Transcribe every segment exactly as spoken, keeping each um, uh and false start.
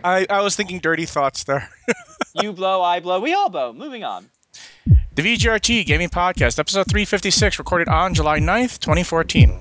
I, I was thinking dirty thoughts there. You blow, I blow, we all blow. Moving on. The V G R T Gaming Podcast, episode three fifty-six, recorded on July ninth, twenty fourteen.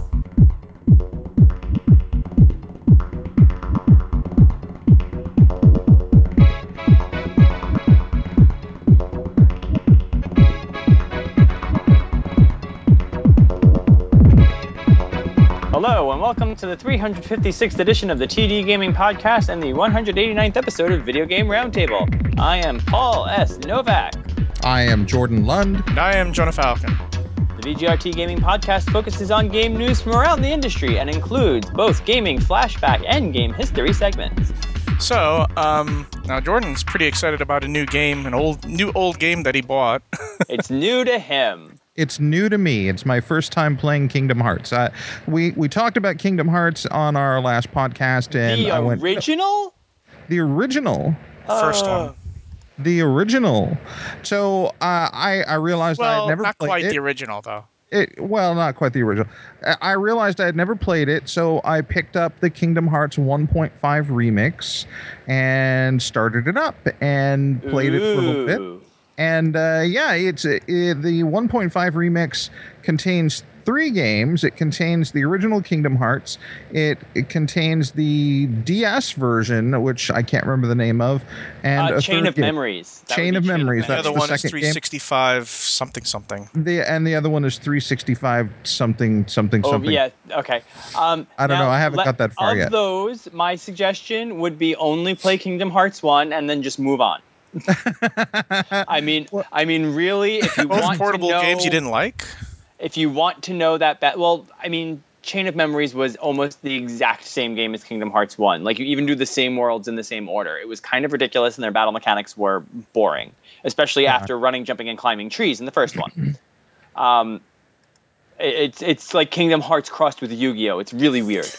Hello, and welcome to the three hundred fifty-sixth edition of the T D Gaming Podcast and the one hundred eighty-ninth episode of Video Game Roundtable. I am Paul S. Novak. I am Jordan Lund. And I am Jonah Falcon. The V G R T Gaming Podcast focuses on game news from around the industry and includes both gaming flashback and game history segments. So, um, now Jordan's pretty excited about a new game, an old, new old game that he bought. It's new to him. It's new to me. It's my first time playing Kingdom Hearts. Uh, we we talked about Kingdom Hearts on our last podcast, and The I went original? the original, First Uh, one. the original. So uh, I I realized I Well, had never not played quite it. the original, though. It, well, not quite the original. I I realized I had never played it, so I picked up the Kingdom Hearts one point five remix and started it up and played it for a little bit. Ooh. And uh, yeah, it's it, the one point five remix contains three games. It contains the original Kingdom Hearts. It, it contains the D S version, which I can't remember the name of, and Uh, a Chain third of game. Memories. That Chain would be of Memories, The that's other the one is second three game. sixty-five something something. The and the other one is three sixty-five something something Oh, something. yeah, okay. Um, I don't now, know. I haven't le- got that far of yet. Of those, my suggestion would be only play Kingdom Hearts one and then just move on. I mean, Well- I mean, really, if you Both want portable to know, games you didn't like? if you want to know that, ba- well, I mean, Chain of Memories was almost the exact same game as Kingdom Hearts one. Like, you even do the same worlds in the same order. It was kind of ridiculous, and their battle mechanics were boring, especially Yeah. after running, jumping, and climbing trees in the first one. um, it- it's it's like Kingdom Hearts crossed with Yu-Gi-Oh. It's really weird.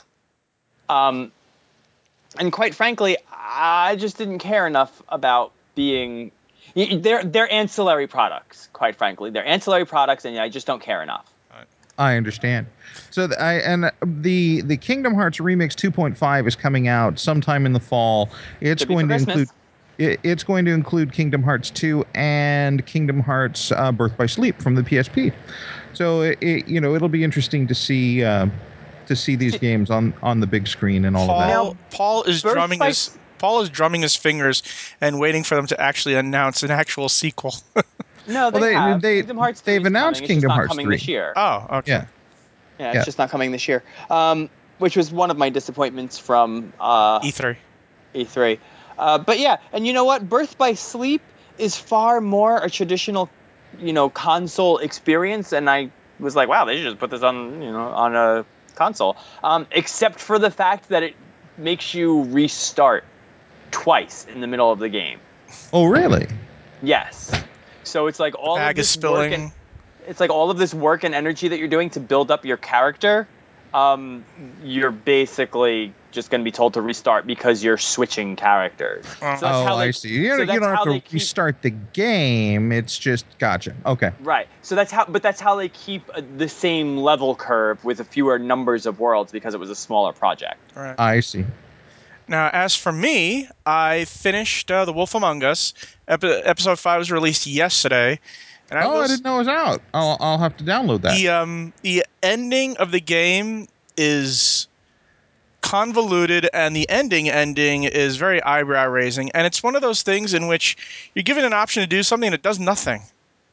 um, and quite frankly, I just didn't care enough about being. y- They're they're ancillary products. Quite frankly, they're ancillary products, and I just don't care enough. I understand. So the, I and the the Kingdom Hearts Remix two point five is coming out sometime in the fall. It's Could be going for to Christmas. include it, it's going to include Kingdom Hearts two and Kingdom Hearts uh, Birth by Sleep from the P S P. So it, it you know it'll be interesting to see uh, to see these games on on the big screen and all of that. Paul, Paul is Birth drumming by his S- Paul is drumming his fingers and waiting for them to actually announce an actual sequel. No, they, Well, they- have. they- Kingdom Hearts three they've is announced coming. Kingdom it's just Hearts not coming three. this year. Oh, okay. Yeah. Yeah, it's yeah. just not coming this year. Um, which was one of my disappointments from uh, E three. E three. Uh, but yeah, and you know what? Birth by Sleep is far more a traditional, you know, console experience, and I was like, wow, they should just put this on, you know, on a console. Um, except for the fact that it makes you restart twice in the middle of the game. Oh, really? Yes. So it's like all Bag of is this work spilling. and it's like all of this work and energy that you're doing to build up your character. Um, you're basically just going to be told to restart because you're switching characters. Oh. So that's Oh, how they, I see. You, so you that's don't have how to they keep, restart the game. It's just gotcha. Okay. right. So that's how, but that's how they keep uh, the same level curve with a fewer numbers of worlds because it was a smaller project. All right. I see. Now, as for me, I finished uh, The Wolf Among Us. Epi- episode five was released yesterday, and I Oh, will I didn't know it was out. I'll I'll have to download that. the um the ending of the game is convoluted, and the ending ending is very eyebrow raising, and it's one of those things in which you're given an option to do something that does nothing.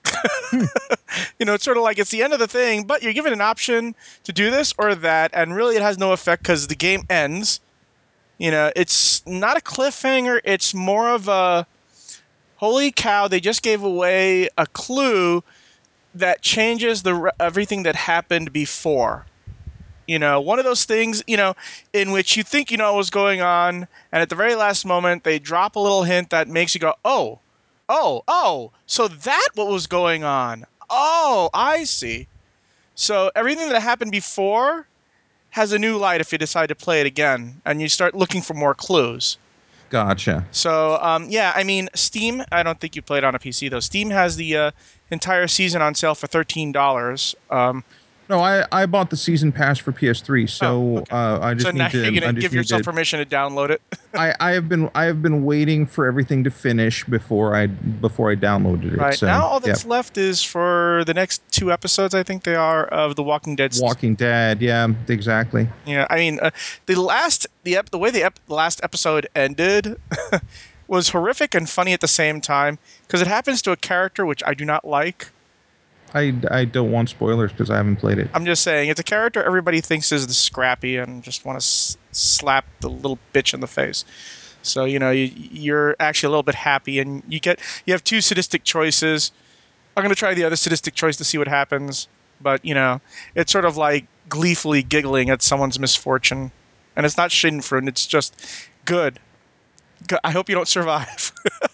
You know, it's sort of like it's the end of the thing, but you're given an option to do this or that, and really it has no effect because the game ends. You know, it's not a cliffhanger, it's more of a holy cow, they just gave away a clue that changes the re- everything that happened before. You know, one of those things, you know, in which you think you know what's going on, and at the very last moment, they drop a little hint that makes you go, oh, oh, oh, so that what was going on. Oh, I see. So everything that happened before has a new light if you decide to play it again, and you start looking for more clues. Gotcha. So, um, yeah, I mean, Steam, I don't think you played on a P C, though. Steam has the uh, entire season on sale for thirteen dollars. Um, No, I, I bought the season pass for P S three, so Oh, okay. uh, I just So now need you're to. gonna I just give need yourself to. permission to download it. I, I have been I have been waiting for everything to finish before I before I downloaded it. Right So now, all yeah, that's left is for the next two episodes. I think they are of The Walking Dead. season. Walking Dead. Yeah, exactly. Yeah, I mean, uh, the last the ep- the way the, ep- the last episode ended was horrific and funny at the same time because it happens to a character which I do not like. I, I don't want spoilers because I haven't played it. I'm just saying, it's a character everybody thinks is the scrappy and just want to s- slap the little bitch in the face. So you know, you, you're actually a little bit happy, and you get you have two sadistic choices. I'm gonna try the other sadistic choice to see what happens, but you know, it's sort of like gleefully giggling at someone's misfortune, and it's not Schadenfreude. It's just good. Good. I hope you don't survive.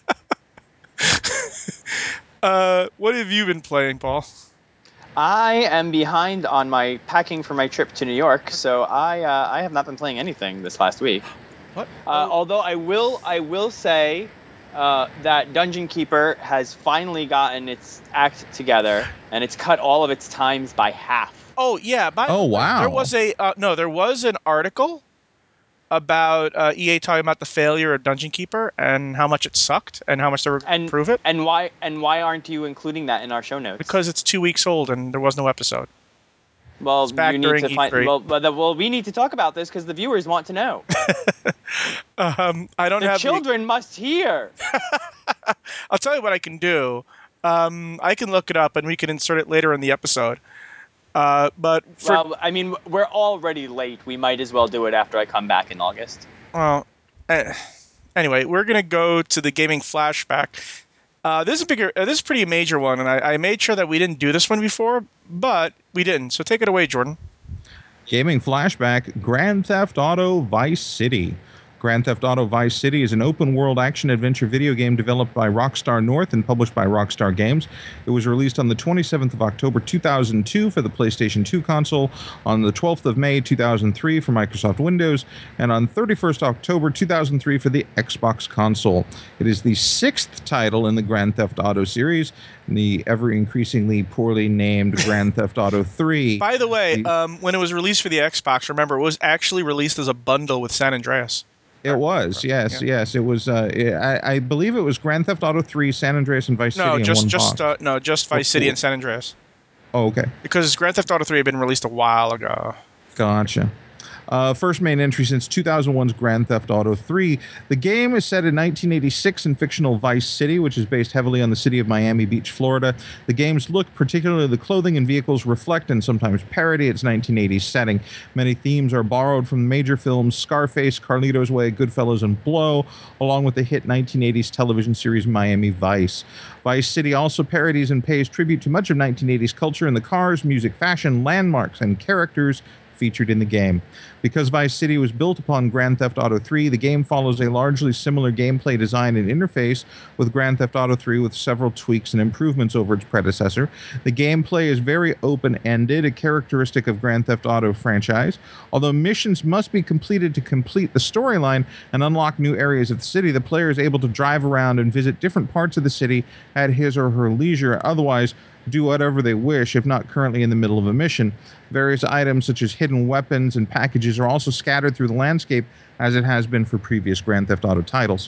uh, what have you been playing, Paul? I am behind on my packing for my trip to New York, so I uh, I have not been playing anything this last week. What? Uh, although I will I will say uh, that Dungeon Keeper has finally gotten its act together and it's cut all of its times by half. Oh yeah. By Oh, the way, there wow. was a uh, no. There was an article about uh, E A talking about the failure of Dungeon Keeper and how much it sucked and how much they were going to And improve it and why and why aren't you including that in our show notes? because it's two weeks old and there was no episode. well, it's back you need during to E find three. well, but the, well, we need to talk about this because the viewers want to know. Um, I don't The have the. children must hear. I'll tell you what I can do. Um, I can look it up and we can insert it later in the episode. Uh, but for Well, I mean, we're already late. We might as well do it after I come back in August. well, eh, anyway, we're gonna go to the gaming flashback. Uh, this is a bigger. Uh, this is a pretty major one, and I, I made sure that we didn't do this one before, but we didn't. So take it away, Jordan. Gaming flashback: Grand Theft Auto Vice City. Grand Theft Auto Vice City is an open-world action-adventure video game developed by Rockstar North and published by Rockstar Games. It was released on the twenty-seventh of October two thousand two for the PlayStation two console, on the twelfth of May two thousand three for Microsoft Windows, and on thirty-first of October two thousand three for the Xbox console. It is the sixth title in the Grand Theft Auto series, and the ever-increasingly poorly named Grand Theft Auto three. By the way, The- um, when it was released for the Xbox, remember it was actually released as a bundle with San Andreas. It was, yes, Yeah. yes. It was. Uh, I, I believe it was Grand Theft Auto three, San Andreas, and Vice No, City in just one just box. uh, no, just Vice Oh, City cool. and San Andreas. Oh, okay, Because Grand Theft Auto three had been released a while ago. gotcha. Uh, first main entry since two thousand one's Grand Theft Auto three. The game is set in nineteen eighty-six in fictional Vice City, which is based heavily on the city of Miami Beach, Florida. The game's look, particularly the clothing and vehicles, reflect and sometimes parody its nineteen eighties setting. Many themes are borrowed from major films Scarface, Carlito's Way, Goodfellas, and Blow, along with the hit nineteen eighties television series Miami Vice. Vice City also parodies and pays tribute to much of nineteen eighties culture in the cars, music, fashion, landmarks, and characters featured in the game. Because Vice City was built upon Grand Theft Auto three, the game follows a largely similar gameplay design and interface with Grand Theft Auto three, with several tweaks and improvements over its predecessor. The gameplay is very open-ended, a characteristic of Grand Theft Auto franchise. Although missions must be completed to complete the storyline and unlock new areas of the city, the player is able to drive around and visit different parts of the city at his or her leisure, otherwise do whatever they wish if not currently in the middle of a mission. Various items such as hidden weapons and packages are also scattered through the landscape, as it has been for previous Grand Theft Auto titles.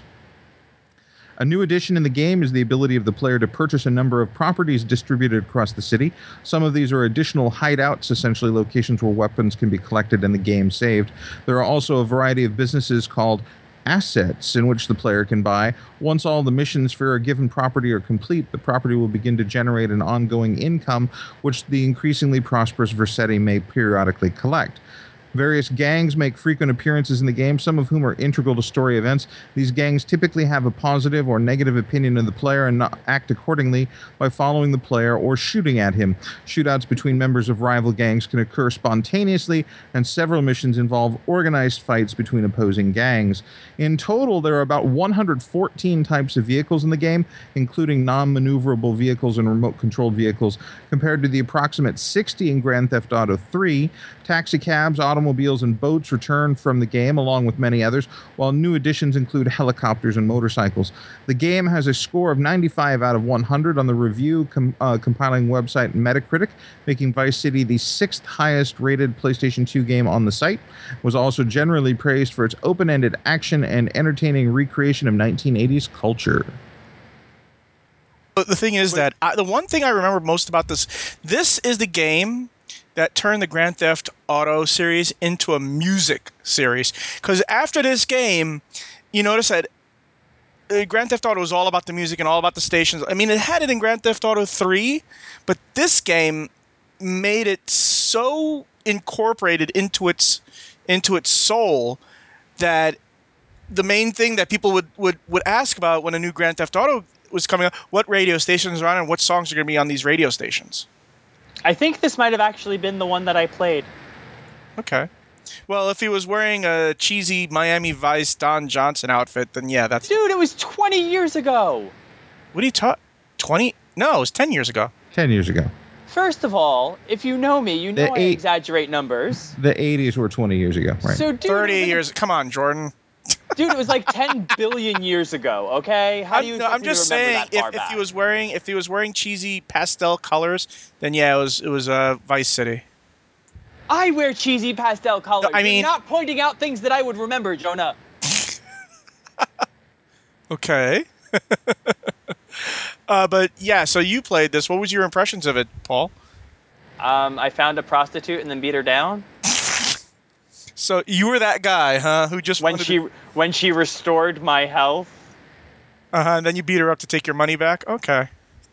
A new addition in the game is the ability of the player to purchase a number of properties distributed across the city. Some of these are additional hideouts, essentially locations where weapons can be collected and the game saved. There are also a variety of businesses called assets in which the player can buy. Once all the missions for a given property are complete, the property will begin to generate an ongoing income, which the increasingly prosperous Vercetti may periodically collect. Various gangs make frequent appearances in the game, some of whom are integral to story events. These gangs typically have a positive or negative opinion of the player and not act accordingly by following the player or shooting at him. Shootouts between members of rival gangs can occur spontaneously, and several missions involve organized fights between opposing gangs. In total, there are about one hundred fourteen types of vehicles in the game, including non-maneuverable vehicles and remote-controlled vehicles, compared to the approximate sixty in Grand Theft Auto three. Taxicabs, automobiles, automobiles and boats return from the game, along with many others, while new additions include helicopters and motorcycles. The game has a score of ninety-five out of one hundred on the review com- uh, compiling website Metacritic, making Vice City the sixth highest rated PlayStation two game on the site. It was also generally praised for its open-ended action and entertaining recreation of nineteen eighties culture. But the thing is that I, the one thing I remember most about this, this is the game that turned the Grand Theft Auto series into a music series. Because after this game, you notice that uh, Grand Theft Auto was all about the music and all about the stations. I mean, it had it in Grand Theft Auto three, but this game made it so incorporated into its into its soul that the main thing that people would, would, would ask about when a new Grand Theft Auto was coming out, what radio stations are on and what songs are going to be on these radio stations. I think this might have actually been the one that I played. Okay. Well, if he was wearing a cheesy Miami Vice Don Johnson outfit, then yeah, that's... Dude, it was twenty years ago. What are you talking... twenty? No, it was ten years ago. ten years ago. First of all, if you know me, you know The I eight- exaggerate numbers. The eighties were twenty years ago, right? So, dude, it thirty was like- years... Come on, Jordan. Dude, it was like ten billion years ago, okay? How do you I'm, expect no, I'm me just to remember saying, that far if, if back? he was wearing if he was wearing cheesy pastel colors, then yeah, it was it was uh, Vice City. I wear cheesy pastel colors. I mean- You're not pointing out things that I would remember, Jonah. Okay. uh, but yeah, so you played this. What was your impressions of it, Paul? Um, I found a prostitute and then beat her down. So you were that guy, huh? Who just When wanted she to, when she restored my health. uh-huh, and then you beat her up to take your money back? Okay.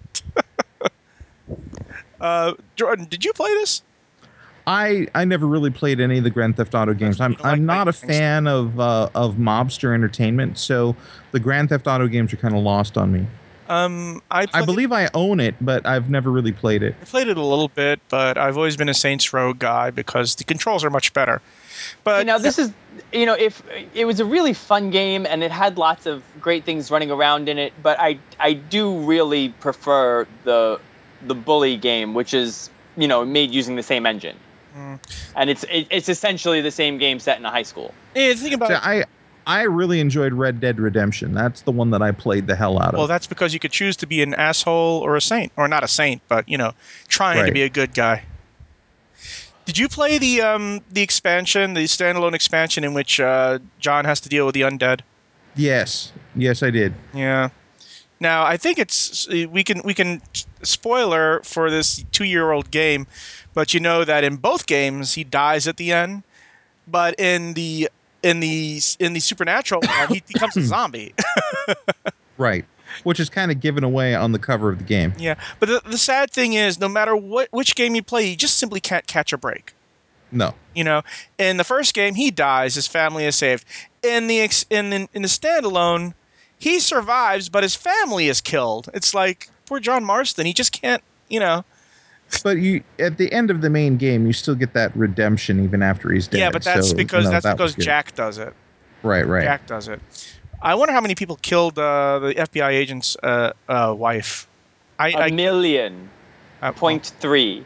uh, Jordan, did you play this? I, I never really played any of the Grand Theft Auto games. I'm You don't like I'm not a fighting things? fan of uh, of mobster entertainment, so the Grand Theft Auto games are kind of lost on me. Um, I I played, believe I own it, but I've never really played it. I played it a little bit, but I've always been a Saints Row guy because the controls are much better. But You know, this is, you know, if it was a really fun game and it had lots of great things running around in it, but I I do really prefer the the Bully game, which is, you know, made using the same engine. Mm. And it's it, it's essentially the same game set in a high school. yeah, the thing about So I I really enjoyed Red Dead Redemption. That's the one that I played the hell out of. well, that's because you could choose to be an asshole or a saint, or not a saint, but you know, trying to Right. be a good guy. Did you play the um the expansion, the standalone expansion in which uh, John has to deal with the undead? Yes, yes, I did. Yeah. Now I think it's we can we can spoiler for this two-year-old game, but you know that in both games he dies at the end, but in the in the in the supernatural one he becomes a zombie. Right, which is kind of given away on the cover of the game. Yeah, but the, the sad thing is, no matter what which game you play, you just simply can't catch a break. No, You know, in the first game, he dies, his family is saved. In the ex- in the, in the standalone, he survives, but his family is killed. It's like poor John Marston. He just can't, you know. but you at the end of the main game, you still get that redemption even after he's dead. Yeah, but that's So, because you know, that's that was because good. Jack does it. Right, right. Jack does it. I wonder how many people killed uh, the F B I agent's uh, uh, wife. I, A I million uh, point three.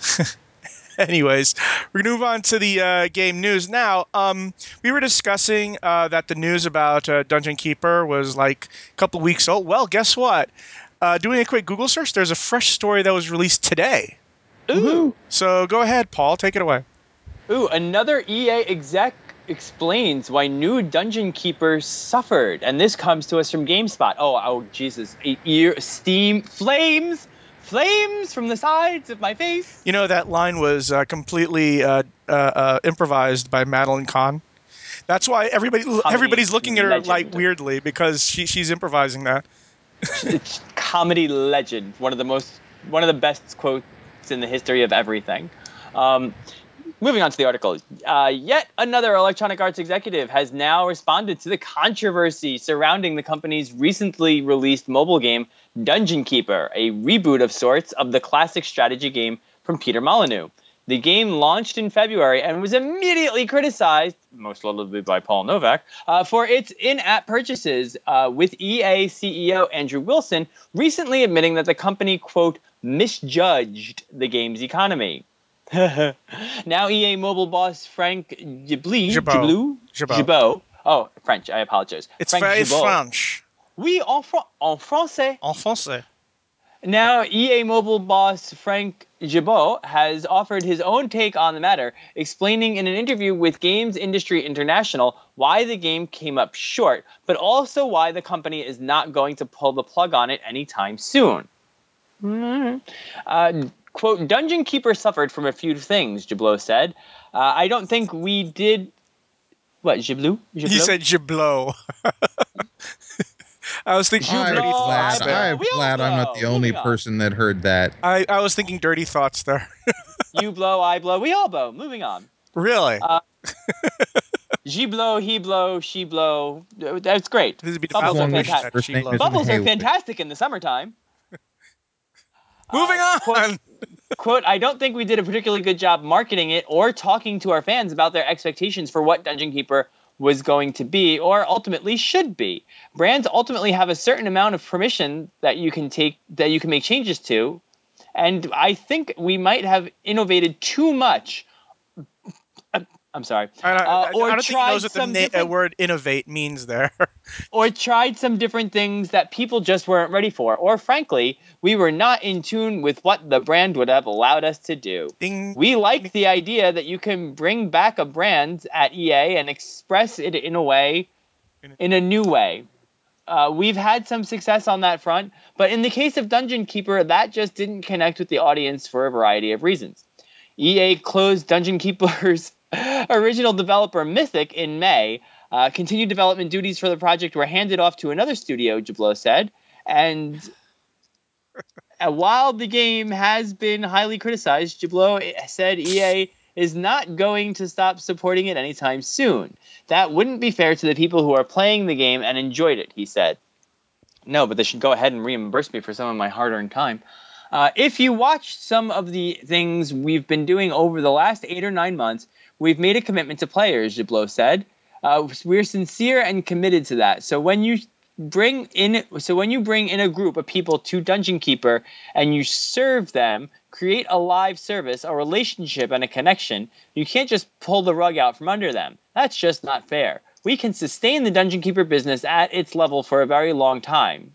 Anyways, we're gonna move on to the uh, game news now. Um, we were discussing uh, that the news about uh, Dungeon Keeper was like a couple weeks old. Well, guess what? Uh, doing a quick Google search, there's a fresh story that was released today. Ooh, So go ahead, Paul, take it away. ooh, another E A exec explains why new Dungeon Keeper suffered, and this comes to us from GameSpot. Oh, oh, Jesus! E- Ear, steam, flames, flames from the sides of my face. You know that line was uh, completely uh, uh, uh, improvised by Madeline Kahn. That's why everybody everybody's looking at her legend. like weirdly because she, she's improvising that. It's comedy legend. One of the most, one of the best quotes in the history of everything. Um, moving on to the article. Uh, yet another Electronic Arts executive has now responded to the controversy surrounding the company's recently released mobile game, Dungeon Keeper, a reboot of sorts of the classic strategy game from Peter Molyneux. The game launched in February and was immediately criticized, most notably by Paul Novak, uh, for its in-app purchases, uh, with E A C E O Andrew Wilson recently admitting that the company, quote, misjudged the game's economy. Now E A Mobile boss Frank Gibli, Gibault. Giblou, Gibault. Gibault. Oh, French. I apologize. It's Frank very Gibault. French. Oui, en, fr- en français. En français. Now, E A Mobile boss Frank Gibault has offered his own take on the matter, explaining in an interview with Games Industry International why the game came up short, but also why the company is not going to pull the plug on it anytime soon. Mm-hmm. Uh, quote, Dungeon Keeper suffered from a few things, Gibault said. Uh, I don't think we did... What, Giblou? Giblou? He said Giblot. I was thinking Giblot, dirty I'm glad, thoughts there. I'm we all glad I'm not blow. the only Moving on. person that heard that. I, I was thinking dirty thoughts there. You blow, I blow, we all blow. Moving on. Really? Uh, She blow, he blow, she blow. That's great. This would be the Bubbles are One malfunction whose fantastic. that first she name loves. isn't Bubbles are Hayward. fantastic in the summertime. Moving Uh, on. Quote, quote, I don't think we did a particularly good job marketing it or talking to our fans about their expectations for what Dungeon Keeper was going to be or ultimately should be. Brands ultimately have a certain amount of permission that you can take, that you can make changes to. And I think we might have innovated too much. I'm sorry. I, I, Uh, or I don't think he knows tried what the some na- uh, different word innovate means there. or tried some different things that people just weren't ready for, or frankly, we were not in tune with what the brand would have allowed us to do. Ding. We like the idea that you can bring back a brand at E A and express it in a way, in a new way. Uh, we've had some success on that front, but in the case of Dungeon Keeper, that just didn't connect with the audience for a variety of reasons. E A closed Dungeon Keeper's original developer Mythic in May. Uh, continued development duties for the project were handed off to another studio, Gibault said. And uh, while the game has been highly criticized, Gibault said E A is not going to stop supporting it anytime soon. That wouldn't be fair to the people who are playing the game and enjoyed it, he said. No, but they should go ahead and reimburse me for some of my hard-earned time. Uh, if you watched some of the things we've been doing over the last eight or nine months, we've made a commitment to players, Gibault said. Uh, we're sincere and committed to that. So when you bring in, so when you bring in a group of people to Dungeon Keeper and you serve them, create a live service, a relationship, and a connection, you can't just pull the rug out from under them. That's just not fair. We can sustain the Dungeon Keeper business at its level for a very long time.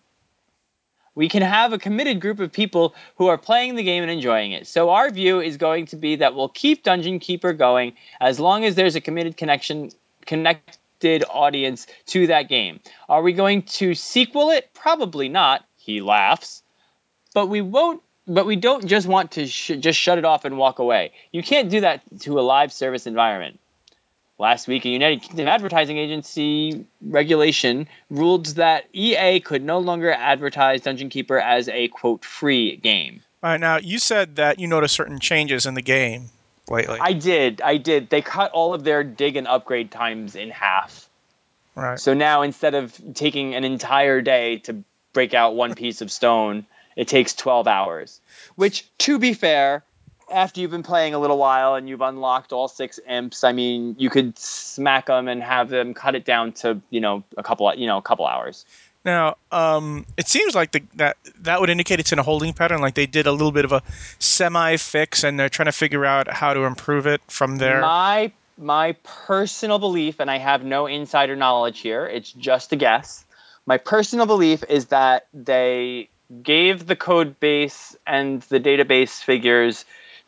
We can have a committed group of people who are playing the game and enjoying it. So our view is going to be that we'll keep Dungeon Keeper going as long as there's a committed connection, connected audience to that game. Are we going to sequel it? Probably not. He laughs. But we won't. But we don't just want to sh- just shut it off and walk away. You can't do that to a live service environment. Last week, a United Kingdom advertising agency regulation ruled that E A could no longer advertise Dungeon Keeper as a, quote, free game. All right, now, you said that you noticed certain changes in the game lately. I did. I did. They cut all of their dig and upgrade times in half. Right. So now, instead of taking an entire day to break out one piece of stone, it takes twelve hours. Which, to be fair, after you've been playing a little while and you've unlocked all six imps, I mean, you could smack them and have them cut it down to, you know, a couple, you know, a couple hours. Now, um, it seems like the, that that would indicate it's in a holding pattern. Like they did a little bit of a semi-fix, and they're trying to figure out how to improve it from there. My my personal belief, and I have no insider knowledge here, it's just a guess. My personal belief is that they gave the code base and the database figures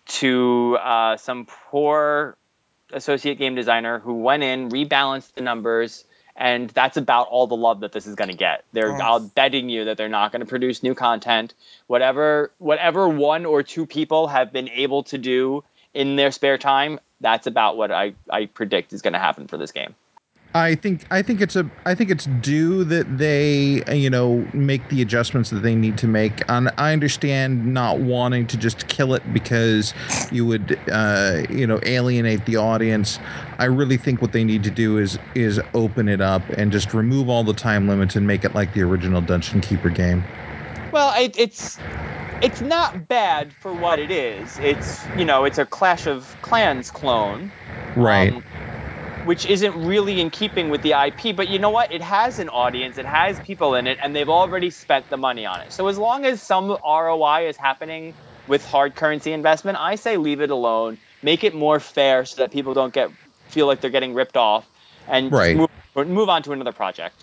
to uh, some poor associate game designer who went in, rebalanced the numbers, and that's about all the love that this is going to get. They're Oh. I'm betting you that they're not going to produce new content. Whatever whatever one or two people have been able to do in their spare time, that's about what I, I predict is going to happen for this game. I think I think it's a I think it's due that they you know make the adjustments that they need to make. And I understand not wanting to just kill it because you would uh, you know alienate the audience. I really think what they need to do is is open it up and just remove all the time limits and make it like the original Dungeon Keeper game. Well, it, it's it's not bad for what it is. It's you know it's a Clash of Clans clone. Right. Um, which isn't really in keeping with the I P, but you know what? It has an audience, it has people in it, and they've already spent the money on it. So as long as some R O I is happening with hard currency investment, I say leave it alone. Make it more fair so that people don't get feel like they're getting ripped off, and just Right. move move on to another project.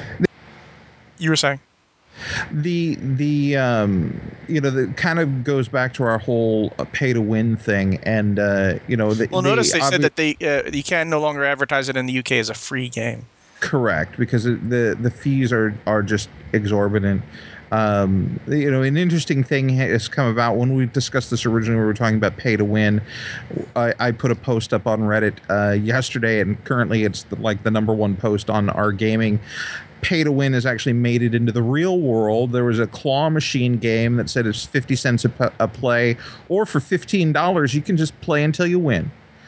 You were saying? The the um you know the kind of goes back to our whole uh, pay to win thing, and uh you know the, Well, notice they said obvi- that they uh, you can no longer advertise it in the U K as a free game. correct, because it- the the fees are are just exorbitant. Um, you know, an interesting thing has come about when we discussed this originally. We were talking about pay to win. I, I put a post up on Reddit uh, yesterday, and currently it's the, like the number one post on our gaming. Pay to win has actually made it into the real world. There was a claw machine game that said it's fifty cents a, p- a play, or for fifteen dollars you can just play until you win.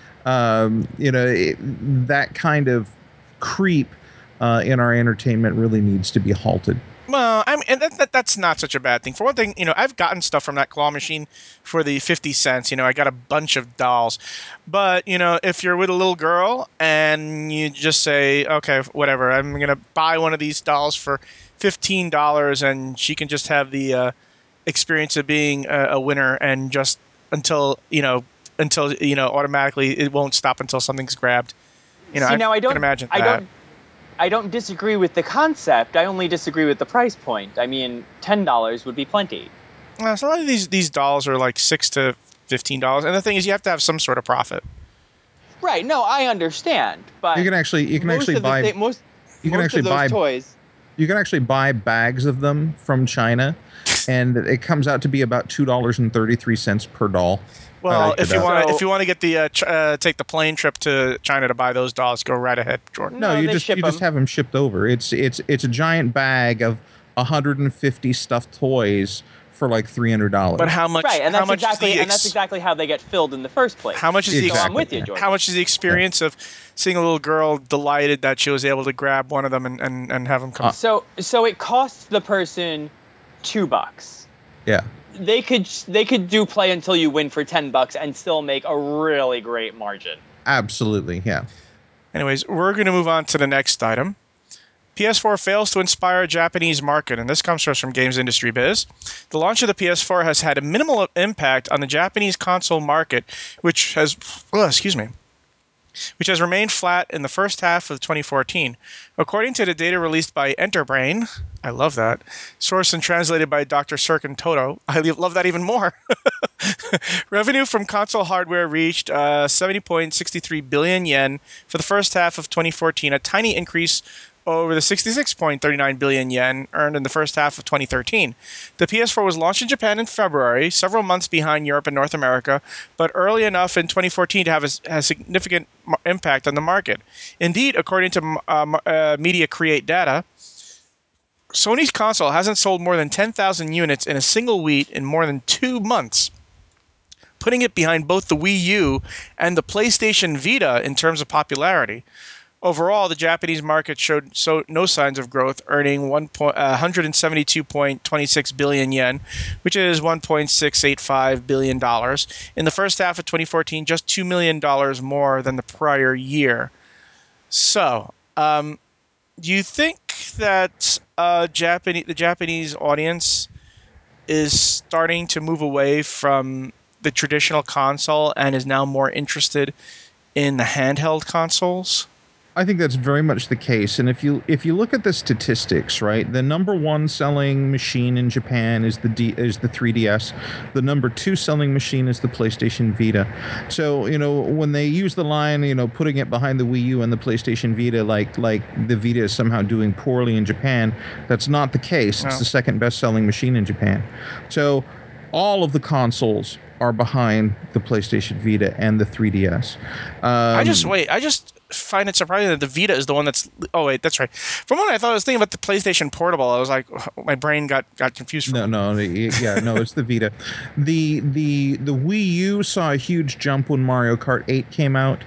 Um, you know, it, that kind of creep uh, in our entertainment really needs to be halted. Well, I mean, and that, that, that's not such a bad thing. For one thing, you know, I've gotten stuff from that claw machine for the fifty cents. You know, I got a bunch of dolls. But, you know, if you're with a little girl and you just say, okay, whatever, I'm going to buy one of these dolls for fifteen dollars and she can just have the uh, experience of being a, a winner and just until, you know, until, you know, automatically it won't stop until something's grabbed. You know, See, I now I don't can imagine that. I don't I don't disagree with the concept. I only disagree with the price point. I mean, ten dollars would be plenty. Uh, so a lot of these these dolls are like six to fifteen dollars, and the thing is, you have to have some sort of profit. Right? No, I understand, but You can actually you can most actually of the buy thi- most you can most actually of those buy toys. you can actually buy bags of them from China, and it comes out to be about two dollars and thirty three cents per doll. I Well, looked if it you up. want to, So- if you want to get the uh, ch- uh, take the plane trip to China to buy those dolls, go right ahead, Jordan. No, No, you they just ship you just 'em. have them shipped over. It's it's it's a giant bag of one hundred fifty stuffed toys for like three hundred dollars. But how much? Right, and how that's much is exactly the and that's ex- exactly how they get filled in the first place. how much is the So I'm Exactly, with you, yeah. Jordan. how much is the experience of seeing a little girl delighted that she was able to grab one of them and, and, and have them come? Uh, So so it costs the person two bucks. Yeah. They could they could do play until you win for ten bucks and still make a really great margin. Absolutely, yeah. Anyways, we're going to move on to the next item. P S four fails to inspire a Japanese market, and this comes to us from Games Industry Biz. The launch of the P S four has had a minimal impact on the Japanese console market, which has, oh, excuse me, which has remained flat in the first half of twenty fourteen. According to the data released by Enterbrain, I love that, sourced and translated by Doctor Sirkin Toto, I love that even more. Revenue from console hardware reached uh, seventy point six three billion yen for the first half of twenty fourteen, a tiny increase over the sixty-six point three nine billion yen earned in the first half of twenty thirteen. The P S four was launched in Japan in February, several months behind Europe and North America, but early enough in twenty fourteen to have a, a significant impact on the market. Indeed, according to uh, uh, Media Create data, Sony's console hasn't sold more than ten thousand units in a single week in more than two months, putting it behind both the Wii U and the PlayStation Vita in terms of popularity. Overall, the Japanese market showed so no signs of growth, earning one hundred seventy-two point two six billion yen, which is one point six eight five billion dollars. In the first half of twenty fourteen, just two million dollars more than the prior year. So, um, do you think that uh, Japanese the Japanese audience is starting to move away from the traditional console and is now more interested in the handheld consoles? I think that's very much the case. And if you if you look at the statistics, right, the number one selling machine in Japan is the D, is the three D S. The number two selling machine is the PlayStation Vita. So, you know, when they use the line, you know, putting it behind the Wii U and the PlayStation Vita, like like the Vita is somehow doing poorly in Japan, that's not the case. It's No. the second best selling machine in Japan. So all of the consoles are behind the PlayStation Vita and the three D S. Um, I just wait. I just find it surprising that the Vita is the one that's. Oh wait, that's right. From what I thought, I was thinking about the PlayStation Portable. I was like, my brain got, got confused. No, From no, y- yeah, no, it's the Vita. The the the Wii U saw a huge jump when Mario Kart eight came out.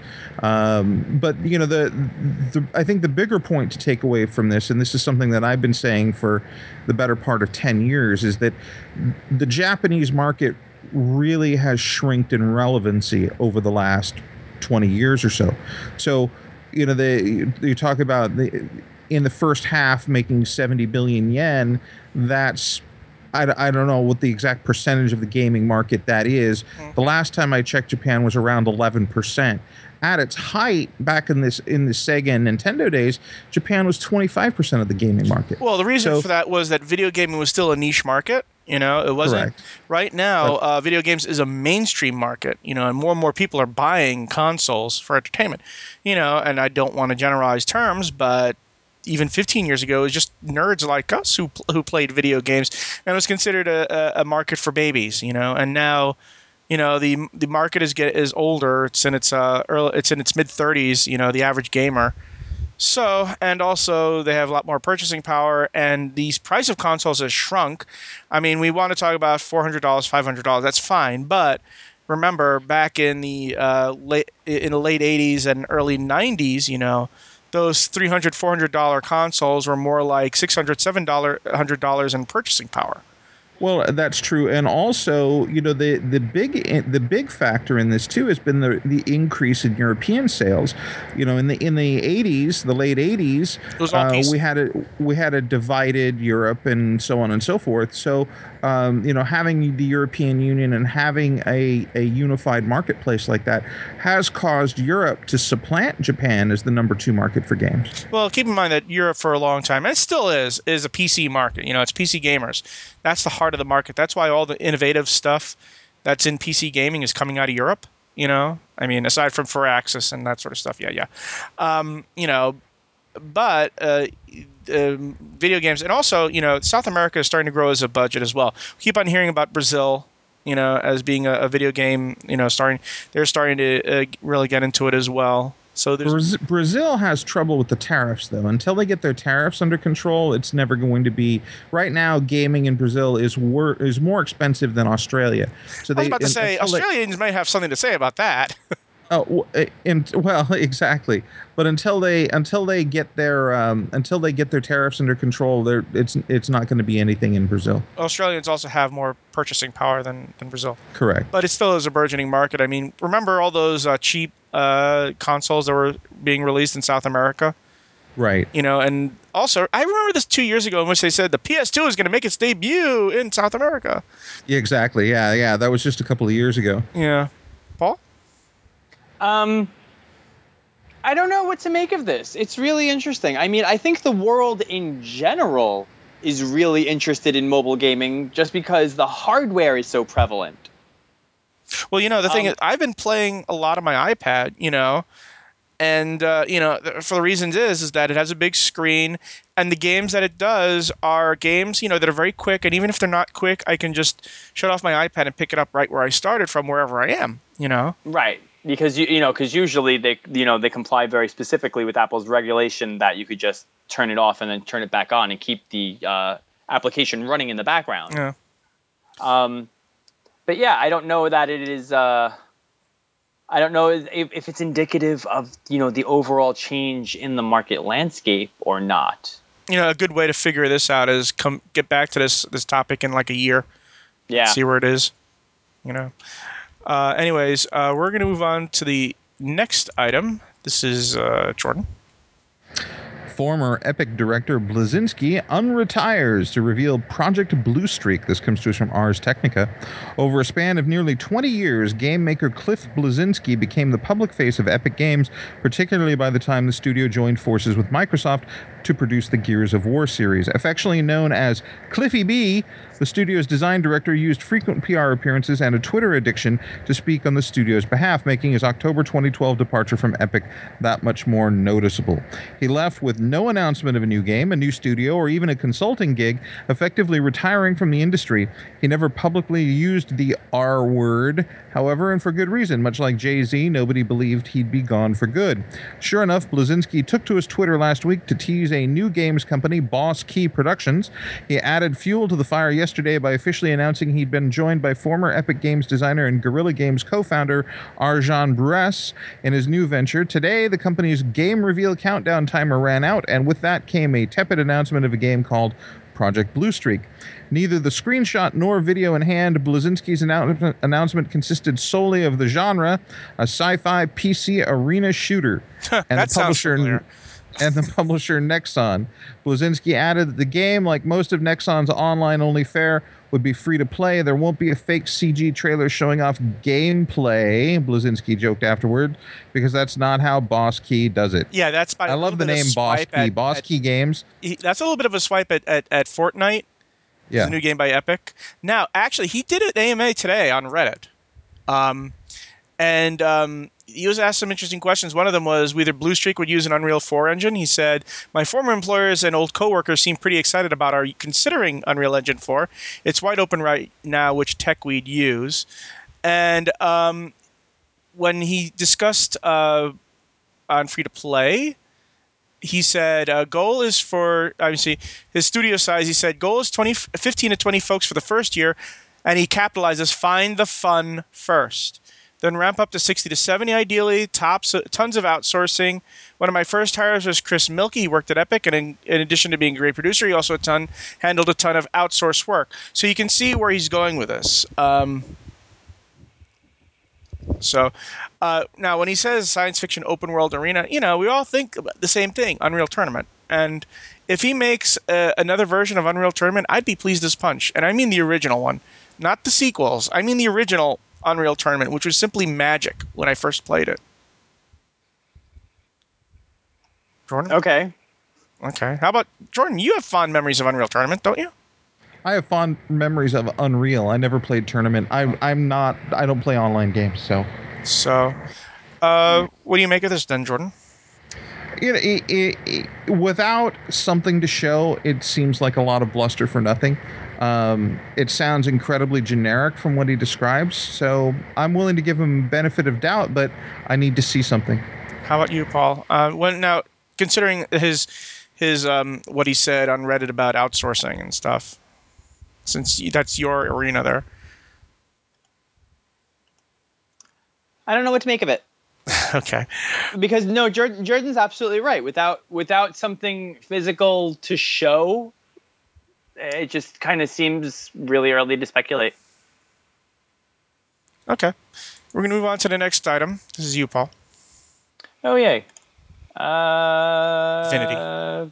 Um, but you know, the, the I think the bigger point to take away from this, and this is something that I've been saying for the better part of ten years, is that the Japanese market really has shrinked in relevancy over the last twenty years or so. So, you know, the you talk about the in the first half making seventy billion yen, that's I, I don't know what the exact percentage of the gaming market that is. Hmm. The last time I checked, Japan was around eleven percent. At its height, back in this in the Sega and Nintendo days, Japan was twenty-five percent of the gaming market. Well, the reason So- for that was that video gaming was still a niche market. You know, it wasn't. Correct. Right now, But- uh, video games is a mainstream market. You know, and more and more people are buying consoles for entertainment. You know, and I don't want to generalize terms, but even fifteen years ago, it was just nerds like us who who played video games, and it was considered a, a, a market for babies. You know, and now, you know, the the market is get is older. It's in its uh early, it's in its mid thirties. You know, the average gamer. So, and also they have a lot more purchasing power, and the price of consoles has shrunk. I mean, we want to talk about four hundred dollars, five hundred dollars. That's fine, but remember, back in the uh, late in the late eighties and early nineties, you know, those three hundred dollars, four hundred dollars consoles were more like six hundred dollars, seven hundred dollars in purchasing power. Well, that's true, and also, you know, the the big the big factor in this too has been the the increase in European sales. You know, in the in the eighties, the late eighties, It was all uh, P C. we had a we had a divided Europe and so on and so forth. So, um, you know, having the European Union and having a a unified marketplace like that has caused Europe to supplant Japan as the number two market for games. Well, keep in mind that Europe for a long time, and it still is, is a P C market. You know, it's P C gamers. That's the heart of the market. That's why all the innovative stuff that's in P C gaming is coming out of Europe. You know, I mean, aside from Firaxis and that sort of stuff. Yeah, yeah. Um, you know, but uh, um, video games, and also, you know, South America is starting to grow as a budget as well. We keep on hearing about Brazil, you know, as being a, a video game. You know, starting they're starting to uh, really get into it as well. So there's Braz- Brazil has trouble with the tariffs, though. Until they get their tariffs under control, it's never going to be. Right now, gaming in Brazil is wor- is more expensive than Australia. So I they was about to un- say until they- Australians may have something to say about that. Oh, w- uh, and well, exactly. But until they until they get their um, until they get their tariffs under control, there it's it's not going to be anything in Brazil. Australians also have more purchasing power than, than Brazil. Correct. But it still is a burgeoning market. I mean, remember all those uh, cheap uh, consoles that were being released in South America? Right. You know, and also, I remember this two years ago in which they said the P S two is going to make its debut in South America. Yeah, exactly. Yeah, yeah. That was just a couple of years ago. Yeah. Paul? Um, I don't know what to make of this. It's really interesting. I mean, I think the world in general is really interested in mobile gaming just because the hardware is so prevalent. Well, you know, the thing Um, is, I've been playing a lot on my iPad, you know, and, uh, you know, th- for the reasons is, is that it has a big screen, and the games that it does are games, you know, that are very quick, and even if they're not quick, I can just shut off my iPad and pick it up right where I started from, wherever I am, you know? Right. Because you you know because usually they you know they comply very specifically with Apple's regulation that you could just turn it off and then turn it back on and keep the uh, application running in the background. Yeah. Um, but yeah, I don't know that it is. Uh, I don't know if, if it's indicative of you know the overall change in the market landscape or not. You know, a good way to figure this out is come get back to this this topic in like a year, Yeah. see where it is, you know? Uh, anyways, uh, we're going to move on to the next item. This is uh, Jordan. Former Epic director Blazinski unretires to reveal Project Blue Streak. This comes to us from Ars Technica. Over a span of nearly twenty years, game maker Cliff Blazinski became the public face of Epic Games, particularly by the time the studio joined forces with Microsoft to produce the Gears of War series. Affectionately known as Cliffy B, the studio's design director used frequent P R appearances and a Twitter addiction to speak on the studio's behalf, making his October twenty twelve departure from Epic that much more noticeable. He left with no announcement of a new game, a new studio, or even a consulting gig, effectively retiring from the industry. He never publicly used the R word, however, and for good reason. Much like Jay-Z, nobody believed he'd be gone for good. Sure enough, Blazinski took to his Twitter last week to tease a new games company, Boss Key Productions. He added fuel to the fire yesterday by officially announcing he'd been joined by former Epic Games designer and Guerrilla Games co-founder Arjan Bruess in his new venture. Today, the company's game reveal countdown timer ran out, and with that came a tepid announcement of a game called Project Blue Streak. Neither the screenshot nor video in hand, Blazinski's annou- announcement consisted solely of the genre, a sci-fi P C arena shooter. And That the sounds publisher familiar. and the publisher Nexon. Blazinski added that the game, like most of Nexon's online-only fare, would be free to play. There won't be a fake C G trailer showing off gameplay, Blazinski joked afterward, because that's not how Boss Key does it. Yeah, that's by I a love little the bit of name Boss swipe Key. at, Boss at Key Games. he, that's a little bit of a swipe at, at, at Fortnite. It's Yeah. a new game by Epic. Now, actually, he did an A M A today on Reddit. Um, and um, he was asked some interesting questions. One of them was whether Blue Streak would use an Unreal four engine. He said, my former employers and old coworkers seem pretty excited about our considering Unreal Engine four. It's wide open right now which tech we'd use. And um, when he discussed uh, on free-to-play, he said, uh, goal is for, obviously, his studio size, he said, goal is twenty, fifteen to twenty folks for the first year, and he capitalizes, find the fun first. Then ramp up to sixty to seventy ideally, tops, tons of outsourcing. One of my first hires was Chris Milkey. He worked at Epic, and in, in addition to being a great producer, he also a ton, handled a ton of outsourced work. So you can see where he's going with this. Um, So uh, now when he says science fiction open world arena, you know, we all think the same thing, Unreal Tournament. And if he makes uh, another version of Unreal Tournament, I'd be pleased as punch. And I mean the original one, not the sequels. I mean the original Unreal Tournament, which was simply magic when I first played it. Jordan? Okay. Okay. How about, Jordan, you have fond memories of Unreal Tournament, don't you? I have fond memories of Unreal. I never played Tournament. I, I'm not, I don't play online games, so. So, uh, what do you make of this then, Jordan? It, it, it, it, without something to show, it seems like a lot of bluster for nothing. Um, it sounds incredibly generic from what he describes, so I'm willing to give him benefit of doubt, but I need to see something. How about you, Paul? Uh, when, now, considering his his um, what he said on Reddit about outsourcing and stuff, since that's your arena there. I don't know what to make of it. Okay. Because no, Jordan, Jordan's absolutely right. Without without something physical to show, it just kind of seems really early to speculate. Okay. We're going to move on to the next item. This is you, Paul. Oh, yay. Uh, Divinity.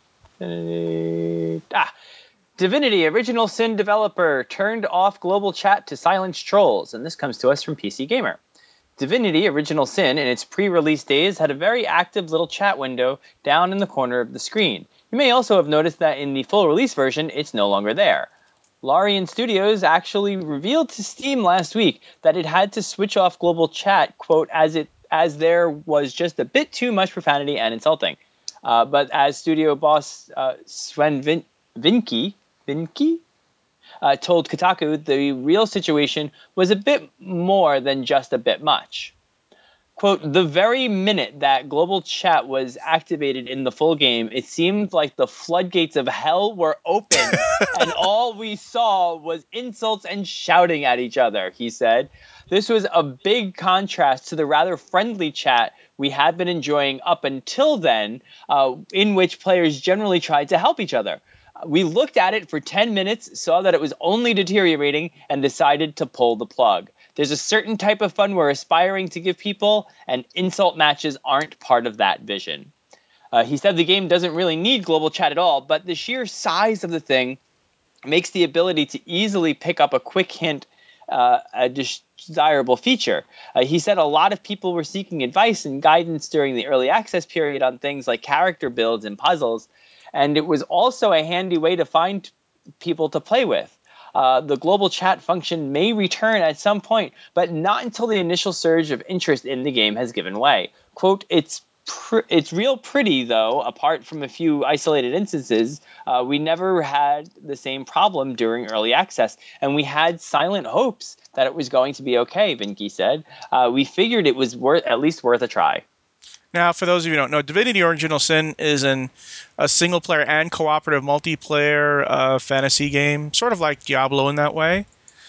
Divinity. Ah. Divinity Original Sin developer turned off global chat to silence trolls, and this comes to us from P C Gamer. Divinity Original Sin, in its pre-release days, had a very active little chat window down in the corner of the screen. You may also have noticed that in the full release version, it's no longer there. Larian Studios actually revealed to Steam last week that it had to switch off global chat, quote, as it as there was just a bit too much profanity and insulting. Uh, but as studio boss uh, Sven Vin- Vinke, Vinke? Uh, told Kotaku, the real situation was a bit more than just a bit much. Quote, the very minute that global chat was activated in the full game, it seemed like the floodgates of hell were open and all we saw was insults and shouting at each other, he said. This was a big contrast to the rather friendly chat we had been enjoying up until then, uh, in which players generally tried to help each other. We looked at it for ten minutes, saw that it was only deteriorating, and decided to pull the plug. There's a certain type of fun we're aspiring to give people, and insult matches aren't part of that vision. Uh, he said the game doesn't really need global chat at all, but the sheer size of the thing makes the ability to easily pick up a quick hint uh, a desirable feature. Uh, he said a lot of people were seeking advice and guidance during the early access period on things like character builds and puzzles, and it was also a handy way to find people to play with. Uh, the global chat function may return at some point, but not until the initial surge of interest in the game has given way. Quote, it's pr- it's real pretty, though, apart from a few isolated instances. Uh, we never had the same problem during early access, and we had silent hopes that it was going to be okay, Vinke said. Uh, we figured it was worth at least worth a try. Now, for those of you who don't know, Divinity Original Sin is an, a single-player and cooperative multiplayer uh, fantasy game, sort of like Diablo in that way,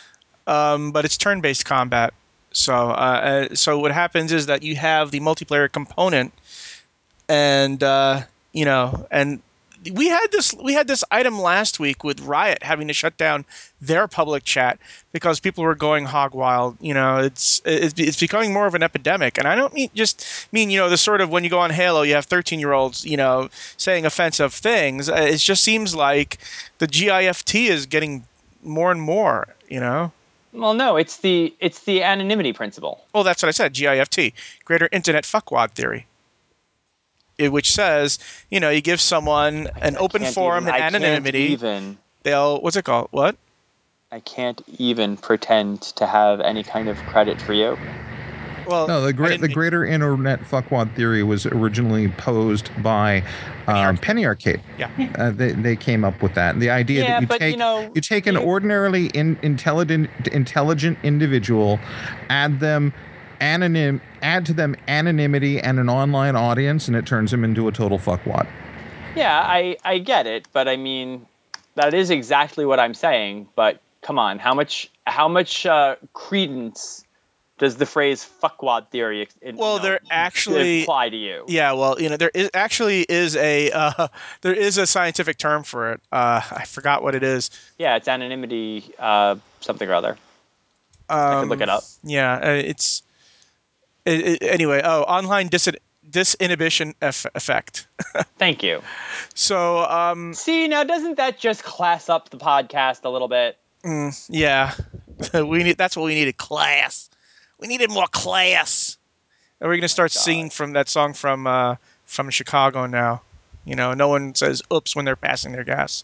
um, but it's turn-based combat. So, uh, uh, so what happens is that you have the multiplayer component, and uh, you know, and we had this we had this item last week with Riot having to shut down their public chat because people were going hog wild. You know, it's it's, it's becoming more of an epidemic, and I don't mean just mean you know the sort of when you go on Halo, you have thirteen year olds you know saying offensive things. It just seems like the G I F T is getting more and more. You know. Well, no, it's the it's the anonymity principle. Well, that's what I said. G I F T, Greater Internet Fuckwad Theory. It, which says, you know, you give someone an I open can't forum even, and I can't anonymity. even. They'll what's it called? What? I can't even pretend to have any kind of credit for you. Well, No, the I great didn't the mean- greater internet fuckwad theory was originally posed by Penny um, Arcade. Penny Arcade. Yeah. Uh, they they came up with that. The idea Yeah, that you but, take you know, you take an you- ordinarily in, intelligent intelligent individual, add them anonym add to them anonymity and an online audience, and it turns them into a total fuckwad. Yeah, I, I get it, but I mean, that is exactly what I'm saying. But come on, how much how much uh, credence does the phrase "fuckwad theory" ex- in- Well, you know, there actually- apply to you? Yeah, well, you know, there is actually is a uh, there is a scientific term for it. Uh, I forgot what it is. Yeah, it's anonymity, uh, something or other. Um, I could look it up. Yeah, uh, it's it, it, anyway. Oh, online dis- disinhibition eff- effect. Thank you. So, um, See, now doesn't that just class up the podcast a little bit? yeah, we need. That's what we needed. Class. We needed more class. And we're gonna start God. singing from that song from uh, from Chicago now. You know, no one says "oops" when they're passing their gas.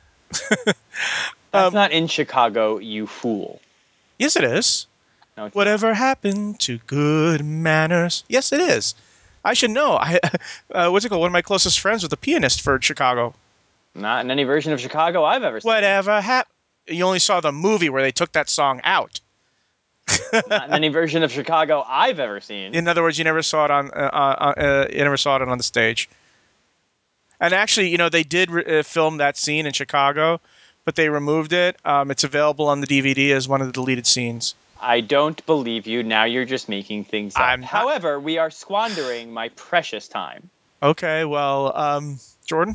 That's Um, not in Chicago, you fool. Yes, it is. No, it's Whatever happened to good manners? Yes, it is. I should know. I uh, what's it called? One of my closest friends was a pianist for Chicago. not. Not in any version of Chicago I've ever seen. Whatever happened? You only saw the movie where they took that song out. Not in any version of Chicago I've ever seen. In other words, you never saw it on. Uh, uh, uh, you never saw it on the stage. And actually, you know, they did re- uh, film that scene in Chicago, but they removed it. Um, it's available on the D V D as one of the deleted scenes. I don't believe you. Now you're just making things up. I'm not- However, we are squandering my precious time. Okay, well, um, Jordan?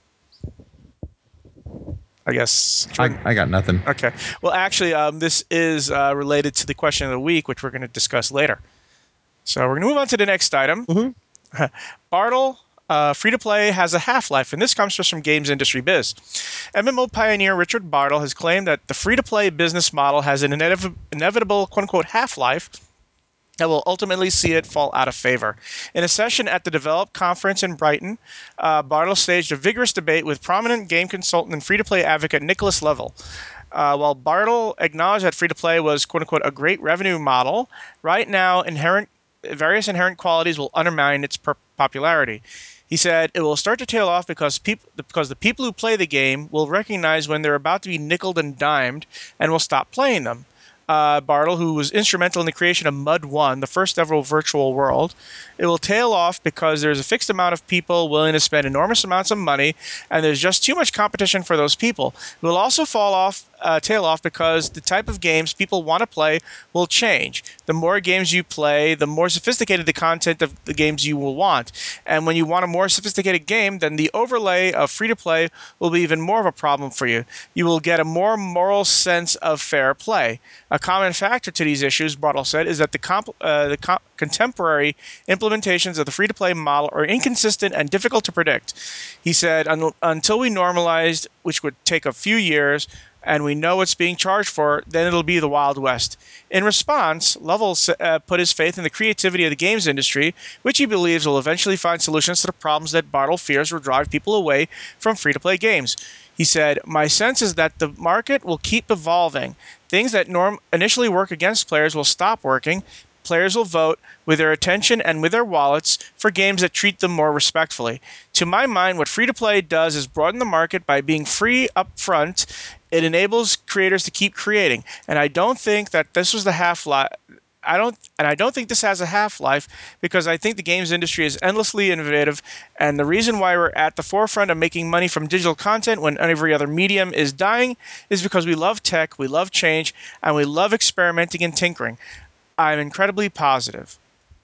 I guess. Jordan. I, I got nothing. Okay. Well, actually, um, this is uh, related to the question of the week, which we're going to discuss later. So we're going to move on to the next item. Woohoo. Bartle, uh, free-to-play has a half-life, and this comes to us from Games Industry Biz. M M O pioneer Richard Bartle has claimed that the free-to-play business model has an inev- inevitable quote-unquote half-life that will ultimately see it fall out of favor. In a session at the Develop Conference in Brighton, uh, Bartle staged a vigorous debate with prominent game consultant and free-to-play advocate Nicholas Level. Uh, while Bartle acknowledged that free-to-play was quote-unquote a great revenue model, right now inherent various inherent qualities will undermine its per- popularity. He said it will start to tail off because peop- because the people who play the game will recognize when they're about to be nickeled and dimed and will stop playing them. Uh, Bartle, who was instrumental in the creation of Mud One, the first ever virtual world, it will tail off because there's a fixed amount of people willing to spend enormous amounts of money, and there's just too much competition for those people. It will also fall off, uh, tail off because the type of games people want to play will change. The more games you play, the more sophisticated the content of the games you will want. And when you want a more sophisticated game, then the overlay of free-to-play will be even more of a problem for you. You will get a more moral sense of fair play. A common factor to these issues, Bartle said, is that the, comp- uh, the co- contemporary implementations of the free-to-play model are inconsistent and difficult to predict. He said, Un- until we normalized, which would take a few years, and we know what's being charged for, then it'll be the Wild West. In response, Lovell uh, put his faith in the creativity of the games industry, which he believes will eventually find solutions to the problems that Bartle fears will drive people away from free-to-play games. He said, my sense is that the market will keep evolving. Things that norm- initially work against players will stop working. Players will vote with their attention and with their wallets for games that treat them more respectfully. To my mind, what free-to-play does is broaden the market by being free up front. It enables creators to keep creating. And I don't think that this was the half-life. I don't, and I don't think this has a half-life because I think the games industry is endlessly innovative, and the reason why we're at the forefront of making money from digital content when every other medium is dying is because we love tech, we love change, and we love experimenting and tinkering. I'm incredibly positive.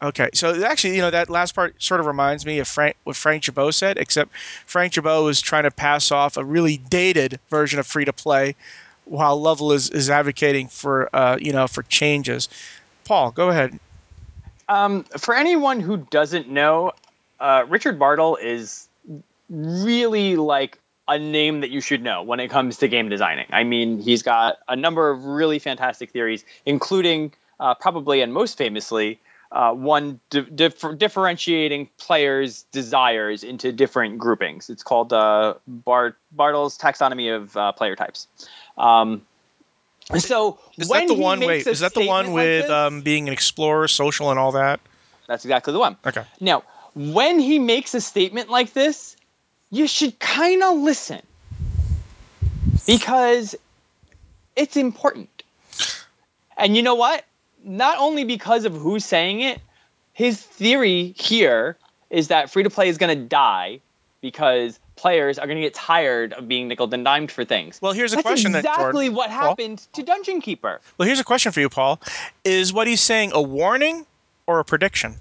Okay, so actually, you know, that last part sort of reminds me of Frank, what Frank Jabot said, except Frank Jabot was trying to pass off a really dated version of free to play, while Lovell is, is advocating for uh, you know for changes. Paul, go ahead. Um, for anyone who doesn't know, uh, Richard Bartle is really like a name that you should know when it comes to game designing. I mean, he's got a number of really fantastic theories, including uh, probably and most famously uh, one di- dif- differentiating players' desires into different groupings. It's called uh, Bart- Bartle's taxonomy of uh, player types. Um, so Is that when the he one? makes Wait, a is that the one statement like with this, um, being an explorer, social, and all that? that's exactly the one. Okay. Now, when he makes a statement like this, you should kind of listen because it's important. And you know what? Not only because of who's saying it, his theory here is that free to play is going to die because players are going to get tired of being nickel and dimed for things. Well, here's a That's question then, exactly Jordan. what Paul? happened to Dungeon Keeper. Well, here's a question for you, Paul. Is what he's saying a warning or a prediction?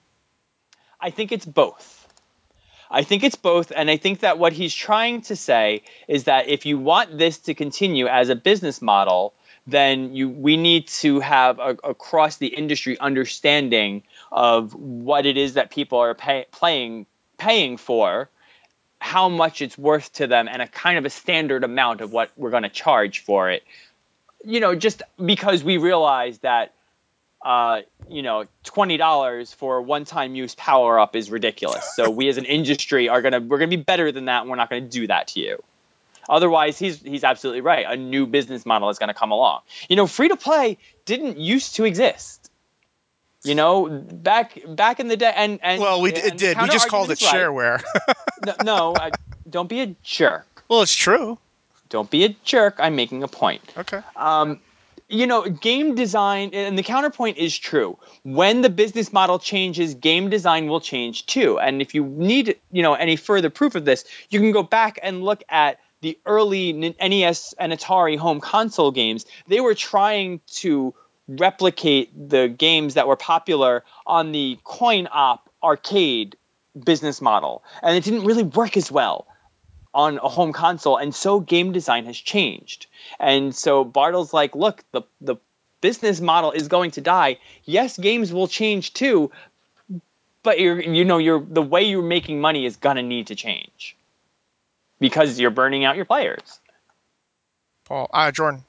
I think it's both. I think it's both, and I think that what he's trying to say is that if you want this to continue as a business model, then you we need to have a, across the industry understanding of what it is that people are pay, playing paying for, how much it's worth to them, and a kind of a standard amount of what we're going to charge for it. You know, just because we realize that uh, you know, twenty dollars for a one-time use power up is ridiculous. So we as an industry are gonna we're gonna be better than that. And we're not gonna do that to you. Otherwise, he's he's absolutely right. A new business model is gonna come along. You know, free to play didn't used to exist. You know, back back in the day, and and Well, we and it the did. We counter just called argument it is right. shareware. No, no I, don't be a jerk. Well, it's true. Don't be a jerk. I'm making a point. Okay. Um, you know, game design, and the counterpoint is true. When the business model changes, game design will change too. And if you need, you know, any further proof of this, you can go back and look at the early N E S and Atari home console games. They were trying to replicate the games that were popular on the coin-op arcade business model, and it didn't really work as well on a home console, and so game design has changed. And so Bartle's like, look, the the business model is going to die. Yes, games will change too, but you're you know you're the way you're making money is gonna need to change because you're burning out your players. Paul. Ah, Jordan.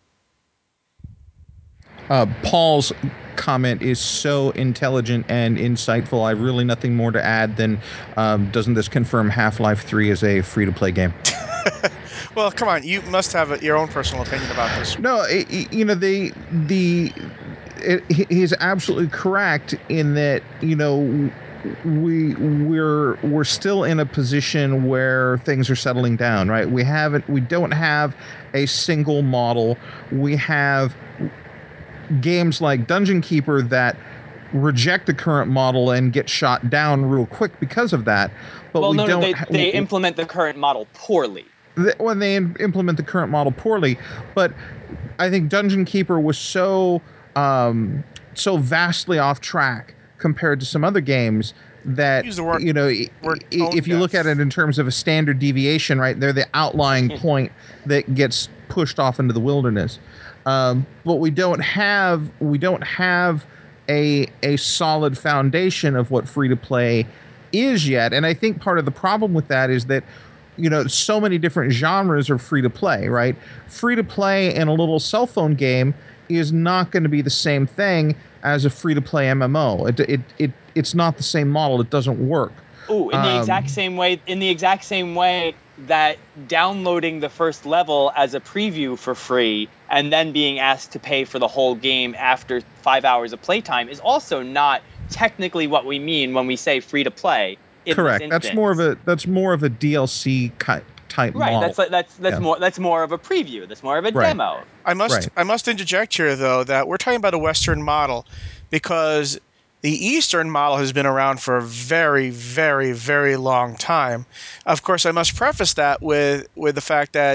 Uh, Paul's comment is so intelligent and insightful. I have really nothing more to add than um, doesn't this confirm Half-Life three is a free-to-play game? Well, come on. You must have a, your own personal opinion about this. No, it, it- you know, the the it, he's absolutely correct in that, you know, we we're we're still in a position where things are settling down, right? We haven't we don't have a single model. We have games like Dungeon Keeper that reject the current model and get shot down real quick because of that. But well, we no, don't no, they ha- they implement the current model poorly. th- when they im- implement the current model poorly. But I think Dungeon Keeper was so um, so vastly off track compared to some other games that, Use the word- you know, i- word i- tone if you look deaf. at it in terms of a standard deviation, right, they're the outlying point that gets pushed off into the wilderness. Um, but we don't have we don't have a a solid foundation of what free to play is yet. And I think part of the problem with that is that, you know, so many different genres are free to play, right? Free to play in a little cell phone game is not going to be the same thing as a free to play M M O. It, it it it's not the same model. It doesn't work. Ooh, in the Um, exact same way, in the exact same way that downloading the first level as a preview for free and then being asked to pay for the whole game after five hours of playtime is also not technically what we mean when we say free to play. In correct. This That's more of instance. a that's more of a D L C ki- type right. model. That's like that's that's Yeah. more that's more of a preview. That's more of a Right. demo. I must Right. I must interject here though that we're talking about a Western model because the Eastern model has been around for a very, very, very long time. Of course, I must preface that with with the fact that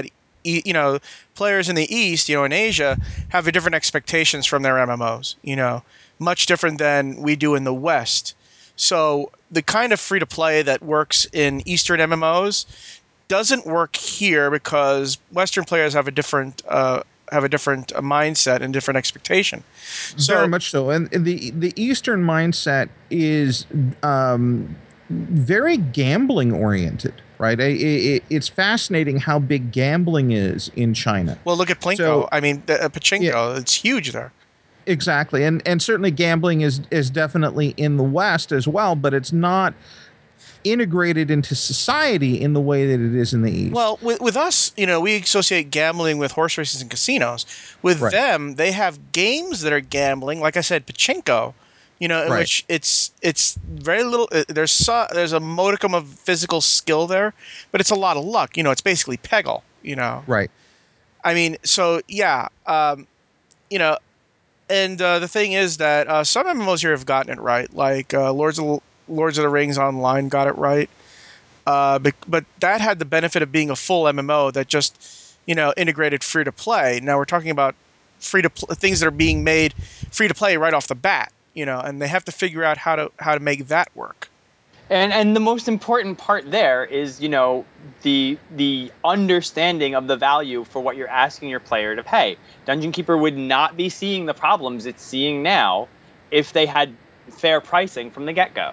e- you know, players in the East, you know, in Asia, have a different expectations from their M M Os. You know, much different than we do in the West. So the kind of free to play that works in Eastern M M Os doesn't work here because Western players have a different uh, have a different uh, mindset and different expectation. So, Very much so. And the the Eastern mindset is um, very gambling oriented, right? It, it, it's fascinating how big gambling is in China. well, look at Plinko. So, I mean, the, uh, Pachinko. Yeah. It's huge there. Exactly. And and certainly gambling is is definitely in the West as well, but it's not integrated into society in the way that it is in the East. Well, with, with us, you know, we associate gambling with horse races and casinos. With Right. them, they have games that are gambling. Like I said, Pachinko, you know, in Right. which it's it's very little. Uh, there's so, there's a modicum of physical skill there, but it's a lot of luck. You know, it's basically Peggle. You know, Right. I mean, so yeah, um, you know, and uh, the thing is that uh, some M M Os here have gotten it right. Like uh, Lords of Lords of the Rings Online got it right. Uh, but, but that had the benefit of being a full M M O that just, you know, integrated free to play. Now we're talking about free to pl- things that are being made free to play right off the bat, you know, and they have to figure out how to how to make that work. And and the most important part there is, you know, the the understanding of the value for what you're asking your player to pay. Dungeon Keeper would not be seeing the problems it's seeing now if they had fair pricing from the get-go.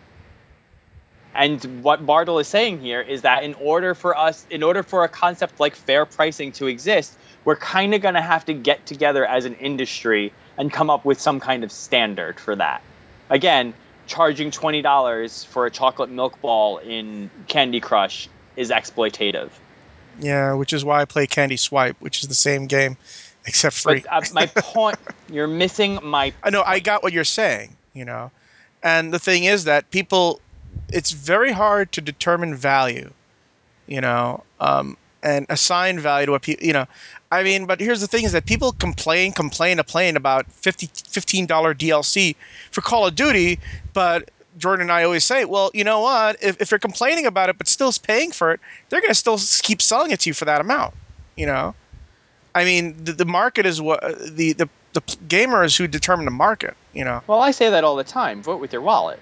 And what Bartle is saying here is that in order for us, in order for a concept like fair pricing to exist, we're kind of going to have to get together as an industry and come up with some kind of standard for that. Again, charging twenty dollars for a chocolate milk ball in Candy Crush is exploitative. Yeah, which is why I play Candy Swipe, which is the same game, except free. But uh, my point, you're missing my I know, I point. got what you're saying, you know. And the thing is that people, it's very hard to determine value, you know, um, and assign value to what people, you know. I mean, but here's the thing is that people complain, complain, complain about fifty, fifteen dollars D L C for Call of Duty, but Jordan and I always say, well, you know what? If, if you're complaining about it but still paying for it, they're going to still keep selling it to you for that amount, you know. I mean, the, the market is what the, the the gamers who determine the market, you know. Well, I say that all the time. Vote with your wallet.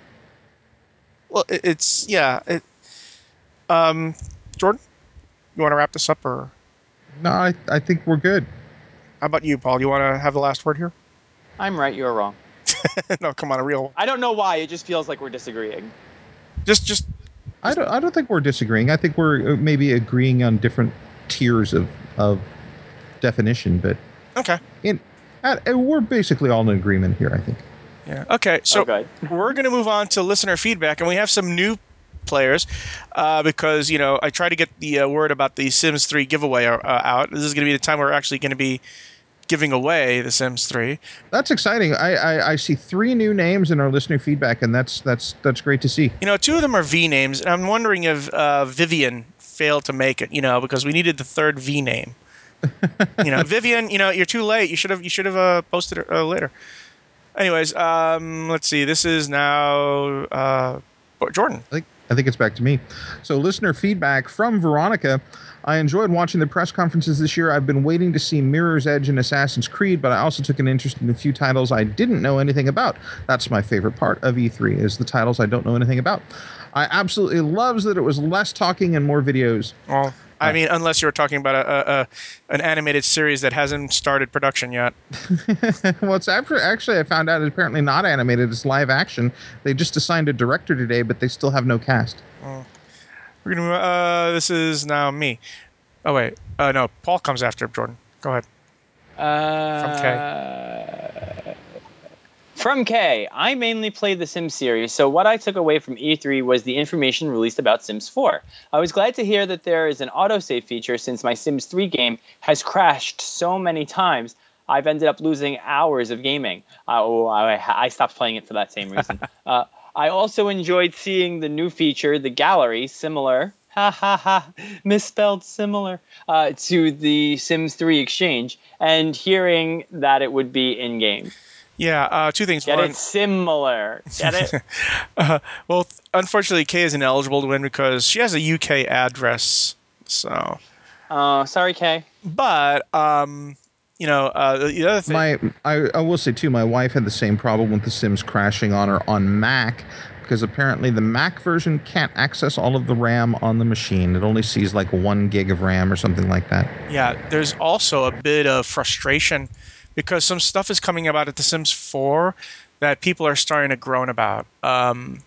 Well, it, it's yeah. It, um, Jordan, you want to wrap this up, or No, I, I think we're good. how about you, Paul? You want to have the last word here? I'm right, you're wrong. No, come on, a real. I don't know why. It just feels like we're disagreeing. Just, just. I don't I don't think we're disagreeing. I think we're uh, maybe agreeing on different tiers of of definition, but Okay. in uh, we're basically all in agreement here, I think. Yeah. Okay. So Okay. we're going to move on to listener feedback, and we have some new players uh, because you know I try to get the uh, word about the Sims three giveaway uh, out. This is going to be the time we're actually going to be giving away the Sims three. That's exciting. I, I I see three new names in our listener feedback, and that's that's that's great to see. You know, two of them are V names, and I'm wondering if uh, Vivian failed to make it. You know, because we needed the third V name. You know, Vivian. You know, you're too late. You should have. You should have uh, posted it uh, later. Anyways, um, let's see. This is now uh, Jordan. I think I think it's back to me. So listener feedback from Veronica. I enjoyed watching the press conferences this year. I've been waiting to see Mirror's Edge and Assassin's Creed, but I also took an interest in a few titles I didn't know anything about. That's my favorite part of E three, is the titles I don't know anything about. I absolutely loves that it was less talking and more videos. Well, I mean, unless you're talking about a, a, a an animated series that hasn't started production yet. Well, it's after, actually, I found out it's apparently not animated. It's live action. They just assigned a director today, but they still have no cast. Oh. We're gonna. Uh, this is now me. Oh wait. Uh, no, Paul comes after Jordan. Go ahead. Uh, From K. From K, I mainly played the Sims series, so what I took away from E three was the information released about Sims four. I was glad to hear that there is an autosave feature since my Sims three game has crashed so many times. I've ended up losing hours of gaming. Uh, oh, I, I stopped playing it for that same reason. uh, I also enjoyed seeing the new feature, the gallery, similar, ha ha ha, misspelled similar, uh, to the Sims three exchange, and hearing that it would be in-game. Yeah. Uh, two things. Get One. it? Similar. Get it? uh, well, th- unfortunately, Kay is ineligible to win because she has a U K address. So. Oh, sorry, Kay. But um, you know, uh, the other thing. My, I, I will say too, my wife had the same problem with The Sims crashing on her on Mac, because apparently the Mac version can't access all of the RAM on the machine. It only sees like one gig of RAM or something like that. Yeah, there's also a bit of frustration because some stuff is coming about at The Sims four that people are starting to groan about. Um,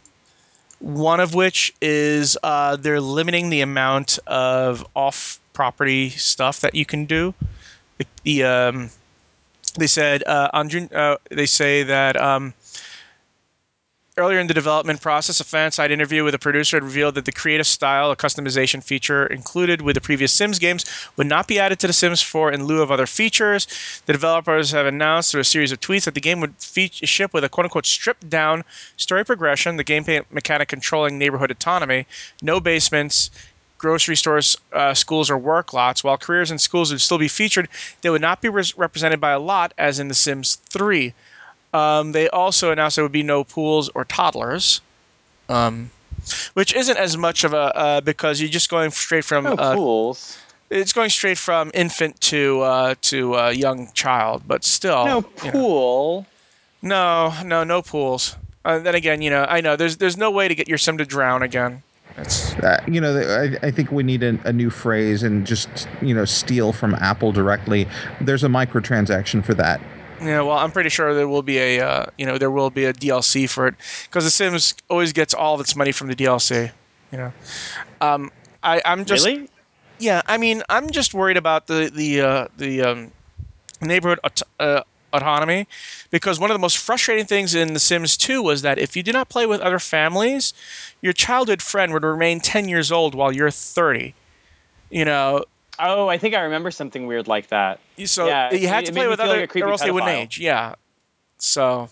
one of which is uh, they're limiting the amount of off-property stuff that you can do. The, the um, they said uh, on June, uh, they say that. Um, Earlier in the development process, a fan-side interview with a producer had revealed that the creative style, a customization feature included with the previous Sims games, would not be added to The Sims four in lieu of other features. The developers have announced through a series of tweets that the game would feature, ship with a quote-unquote stripped-down story progression, the gameplay mechanic controlling neighborhood autonomy, no basements, grocery stores, uh, schools, or work lots. While careers in schools would still be featured, they would not be re- represented by a lot as in The Sims three. Um, they also announced there would be no pools or toddlers, um, which isn't as much of a uh, because you're just going straight from No uh, pools. it's going straight from infant to uh, to uh, young child, but No still, you know, pool. no, no, no pools. Uh, then again, you know, I know there's there's no way to get your sim to drown again. It's Uh, you know, I, I think we need a, a new phrase and just, you know, steal from Apple directly. There's a microtransaction for that. Yeah, well, I'm pretty sure there will be a, uh, you know, there will be a D L C for it because The Sims always gets all of its money from the D L C. You know, um, I, I'm just, Really? yeah, I mean, I'm just worried about the the uh, the um, neighborhood aut- uh, autonomy because one of the most frustrating things in The Sims two was that if you did not play with other families, your childhood friend would remain ten years old while you're thirty. You know, Oh, I think I remember something weird like that. so Yeah, you it, had to it play made me with feel like other, a creepy or else they wouldn't pedophile. age. Yeah. So,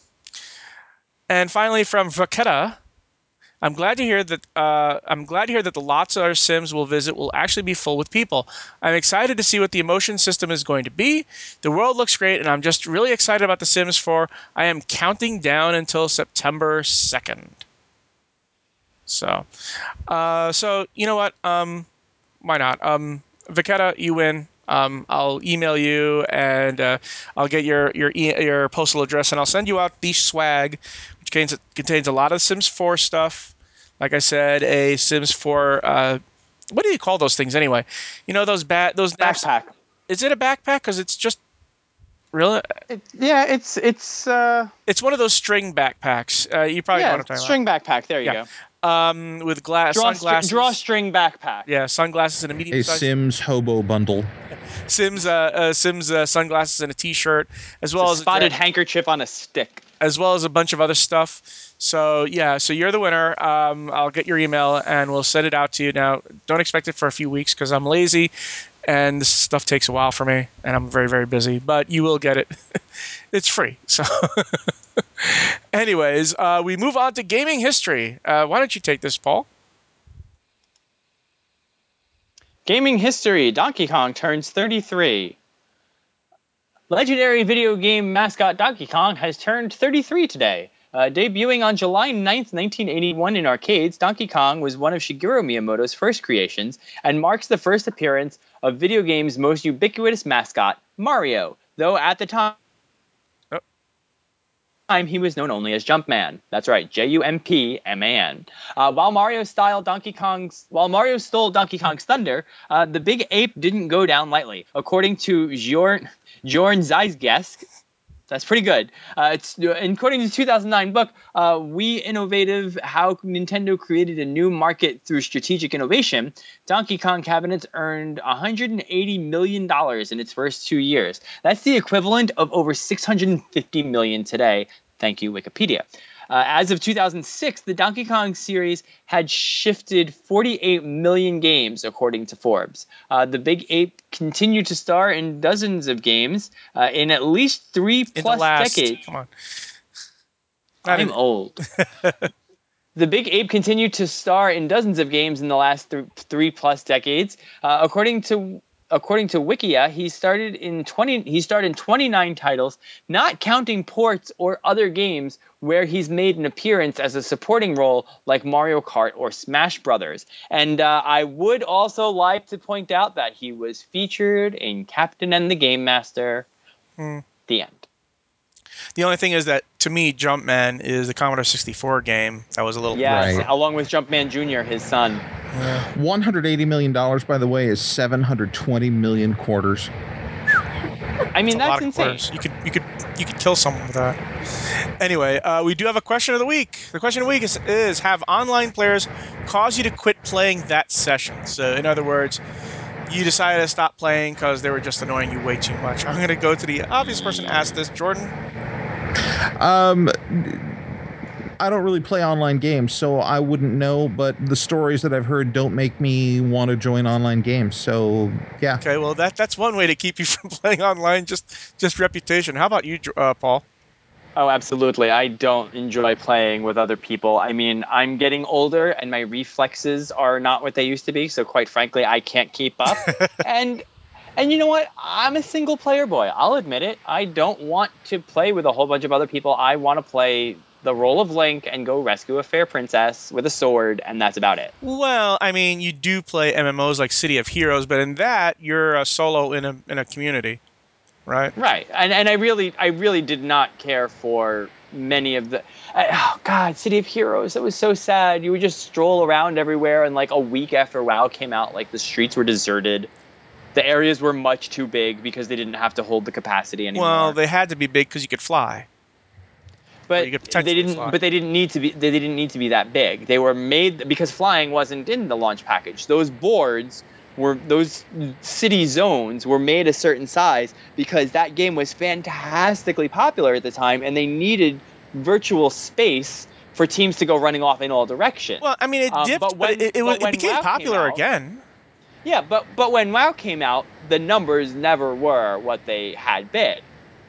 and finally from Vaketa. I'm glad to hear that. Uh, I'm glad to hear that the lots our Sims will visit will actually be full with people. I'm excited to see what the emotion system is going to be. The world looks great, and I'm just really excited about The Sims four. I am counting down until September second. So, uh, so you know what? Um, why not? Um, Vaketa, you win. Um, I'll email you and uh, I'll get your your e- your postal address and I'll send you out the swag, which contains contains a lot of Sims four stuff. Like I said, a Sims four. Uh, what do you call those things anyway? You know those bat those naps. Backpack. Is it a backpack? Because it's just really. It, yeah, it's it's uh It's one of those string backpacks. Uh, you probably know what yeah, I'm talking about. string backpack. There you Yeah. go. Um, with glass Draw str- draw sunglasses. string backpack. Yeah, sunglasses and a medium A size. Sims hobo bundle. Sims, uh, uh, Sims uh, sunglasses and a T-shirt, as It's a well as a spotted ja- handkerchief on a stick. as well as a bunch of other stuff. So yeah, so you're the winner. Um, I'll get your email and we'll send it out to you. Now, don't expect it for a few weeks because I'm lazy, and this stuff takes a while for me, and I'm very very busy. But you will get it. It's free. So, anyways, uh, we move on to gaming history. Uh, why don't you take this, Paul? Gaming history. Donkey Kong turns thirty-three. Legendary video game mascot Donkey Kong has turned thirty-three today. Uh, debuting on July ninth, nineteen eighty-one in arcades, Donkey Kong was one of Shigeru Miyamoto's first creations and marks the first appearance of video games' most ubiquitous mascot, Mario, though at the time Oh, time he was known only as Jumpman. That's right, J U M P M A N. Uh, while Mario style Donkey Kong's while Mario stole Donkey Kong's thunder, uh, the big ape didn't go down lightly. According to Jorn Jorn Zeisgesk, that's pretty good. Uh, it's according to the two thousand nine book, uh, We Innovative: How Nintendo Created a New Market Through Strategic Innovation. Donkey Kong cabinets earned one hundred eighty million dollars in its first two years. That's the equivalent of over six hundred fifty million dollars today. Thank you, Wikipedia. Uh, as of two thousand six, the Donkey Kong series had shifted forty-eight million games, according to Forbes. Uh, the Big Ape continued to star in dozens of games uh, in at least three in the plus last, decades. come on, not I'm in. old. The Big Ape continued to star in dozens of games in the last th- three plus decades. Uh, according to according to Wikia, he started in twenty. He starred in twenty-nine titles, not counting ports or other games where he's made an appearance as a supporting role, like Mario Kart or Smash Brothers. And uh, I would also like to point out that he was featured in Captain and the Game Master. Hmm. The end. The only thing is that, to me, Jumpman is the Commodore sixty-four game that was a little... Yes, Right. along with Jumpman Junior, his son. one hundred eighty million dollars, by the way, is seven hundred twenty million quarters. I mean, That's a lot that's of insane. quarters. You could you could you could kill someone with that. Anyway, uh, we do have a question of the week. The question of the week is, is have online players cause you to quit playing that session? So, in other words, you decided to stop playing because they were just annoying you way too much. I'm going to go to the obvious person to ask this, Jordan. Um, I don't really play online games, so I wouldn't know, but the stories that I've heard don't make me want to join online games. So, yeah. Okay, well, that that's one way to keep you from playing online, just just reputation. How about you, uh, Paul? Oh, absolutely. I don't enjoy playing with other people. I mean, I'm getting older and my reflexes are not what they used to be. So quite frankly, I can't keep up. and and you know what? I'm a single player boy. I'll admit it. I don't want to play with a whole bunch of other people. I want to play the role of Link and go rescue a fair princess with a sword, and that's about it. Well, I mean, you do play M M Os like City of Heroes, but in that, you're a solo in a in a community, right? Right. And and I really I really did not care for many of the I, oh god, City of Heroes. It was so sad. You would just stroll around everywhere, and like a week after WoW came out, like the streets were deserted. The areas were much too big because they didn't have to hold the capacity anymore. Well, they had to be big because you could fly. but you could they potentially didn't fly. but they didn't need to be they didn't need to be that big. They were made because flying wasn't in the launch package. Those boards were those city zones were made a certain size because that game was fantastically popular at the time, and they needed virtual space for teams to go running off in all directions. Well, I mean, it Um, dipped, but but, when it, it, but it when became WoW came popular out, again. yeah, but but when WoW came out, the numbers never were what they had been.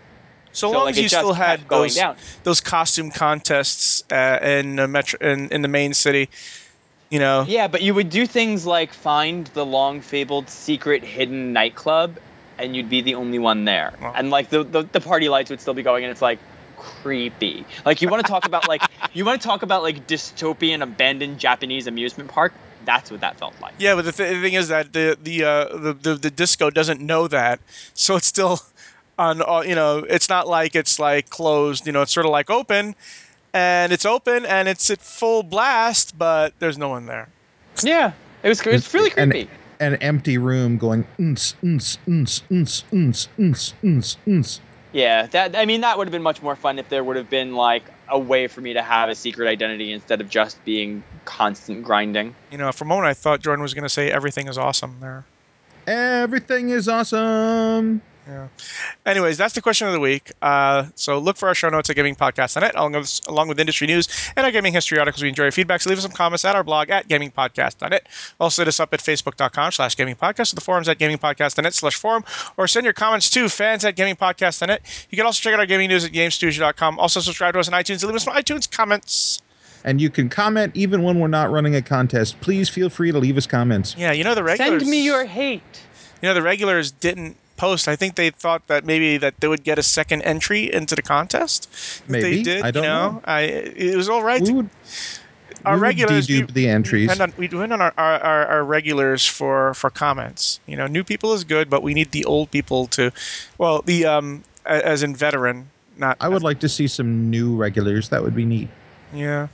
So, So long like as it you just still kept had going those down. those costume contests uh, in the metro in, in the main city, you know. Yeah, but you would do things like find the long fabled secret hidden nightclub, and you'd be the only one there. Well. And like the, the the party lights would still be going, and it's like creepy. Like you want to talk about like you want to talk about like dystopian abandoned Japanese amusement park. That's what that felt like. Yeah, but the, th- the thing is that the the, uh, the the the disco doesn't know that, so it's still on. Uh, you know, it's not like it's like closed. You know, it's sort of like open, and it's open and it's at full blast, but there's no one there. Yeah, it was it's really An- creepy. An empty room going, uns, uns, uns, uns, uns, uns, uns, uns. Yeah, that I mean that would have been much more fun if there would have been like a way for me to have a secret identity instead of just being constant grinding. You know, for a moment I thought Jordan was going to say everything is awesome there. Everything is awesome. Yeah. Anyways, that's the question of the week. Uh, so look for our show notes at gaming podcast dot net, along with, along with industry news and our gaming history articles. We enjoy your feedback, so leave us some comments at our blog at gaming podcast dot net. Also hit us up at facebook dot com slash gaming podcast, or the forums at gaming podcast dot net slash forum, or send your comments to fans at gaming podcast dot net. You can also check out our gaming news at game studio dot com. Also subscribe to us on iTunes and leave us some iTunes comments. And you can comment even when we're not running a contest. Please feel free to leave us comments. Yeah, you know the regulars. Send me your hate. You know the regulars didn't post. I think they thought that maybe that they would get a second entry into the contest. If Maybe. they did. I don't you know, know. I it was all right. We to, would, our we would regulars, we, dedupe the we entries. depend on, we depend on our, our, our, our regulars for, for comments. You know, new people is good, but we need the old people to, well, the um a- as in veteran, not. I would as- like to see some new regulars. That would be neat. Yeah.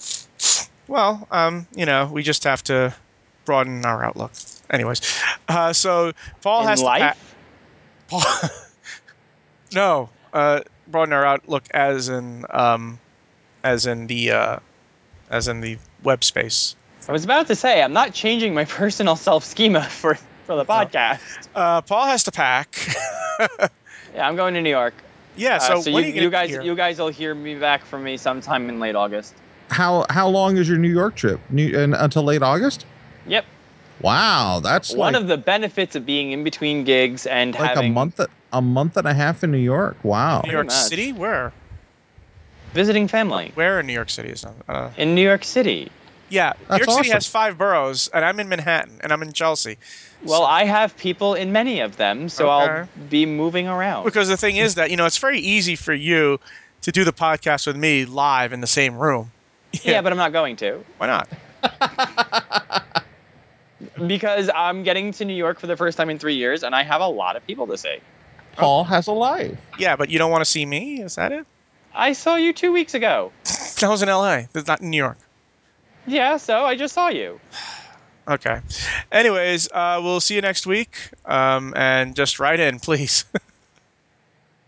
Well, um, you know, we just have to broaden our outlook. Anyways, uh, so Paul In has to pack. life? Paul, no, uh, broaden our outlook as in um, as in the uh, as in the web space. I was about to say I'm not changing my personal self schema for for the podcast. Uh, Paul has to pack. Yeah, I'm going to New York. yeah. Uh, So, so when you are you going you to be guys here? you guys will hear me back from me sometime in late August. How how long is your New York trip? New, and, until late August? Yep. Wow, that's One like of the benefits of being in between gigs and like having a month a month and a half in New York. Wow. New York much. City? Where? visiting family Where in New York City is that? Uh, in New York City. Yeah, New That's York City awesome. has five boroughs, and I'm in Manhattan, and I'm in Chelsea. Well, I have people in many of them, so I'll Okay. be moving around. Because the thing is that, you know, it's very easy for you to do the podcast with me live in the same room. Yeah, but I'm not going to. Why not? Because I'm getting to New York for the first time in three years, and I have a lot of people to see. Paul has a life. Yeah, but you don't want to see me? Is that it? I saw you two weeks ago. That was in L A. That's not in New York. Yeah, so I just saw you. Okay. Anyways, uh, we'll see you next week. Um, and just write in, please.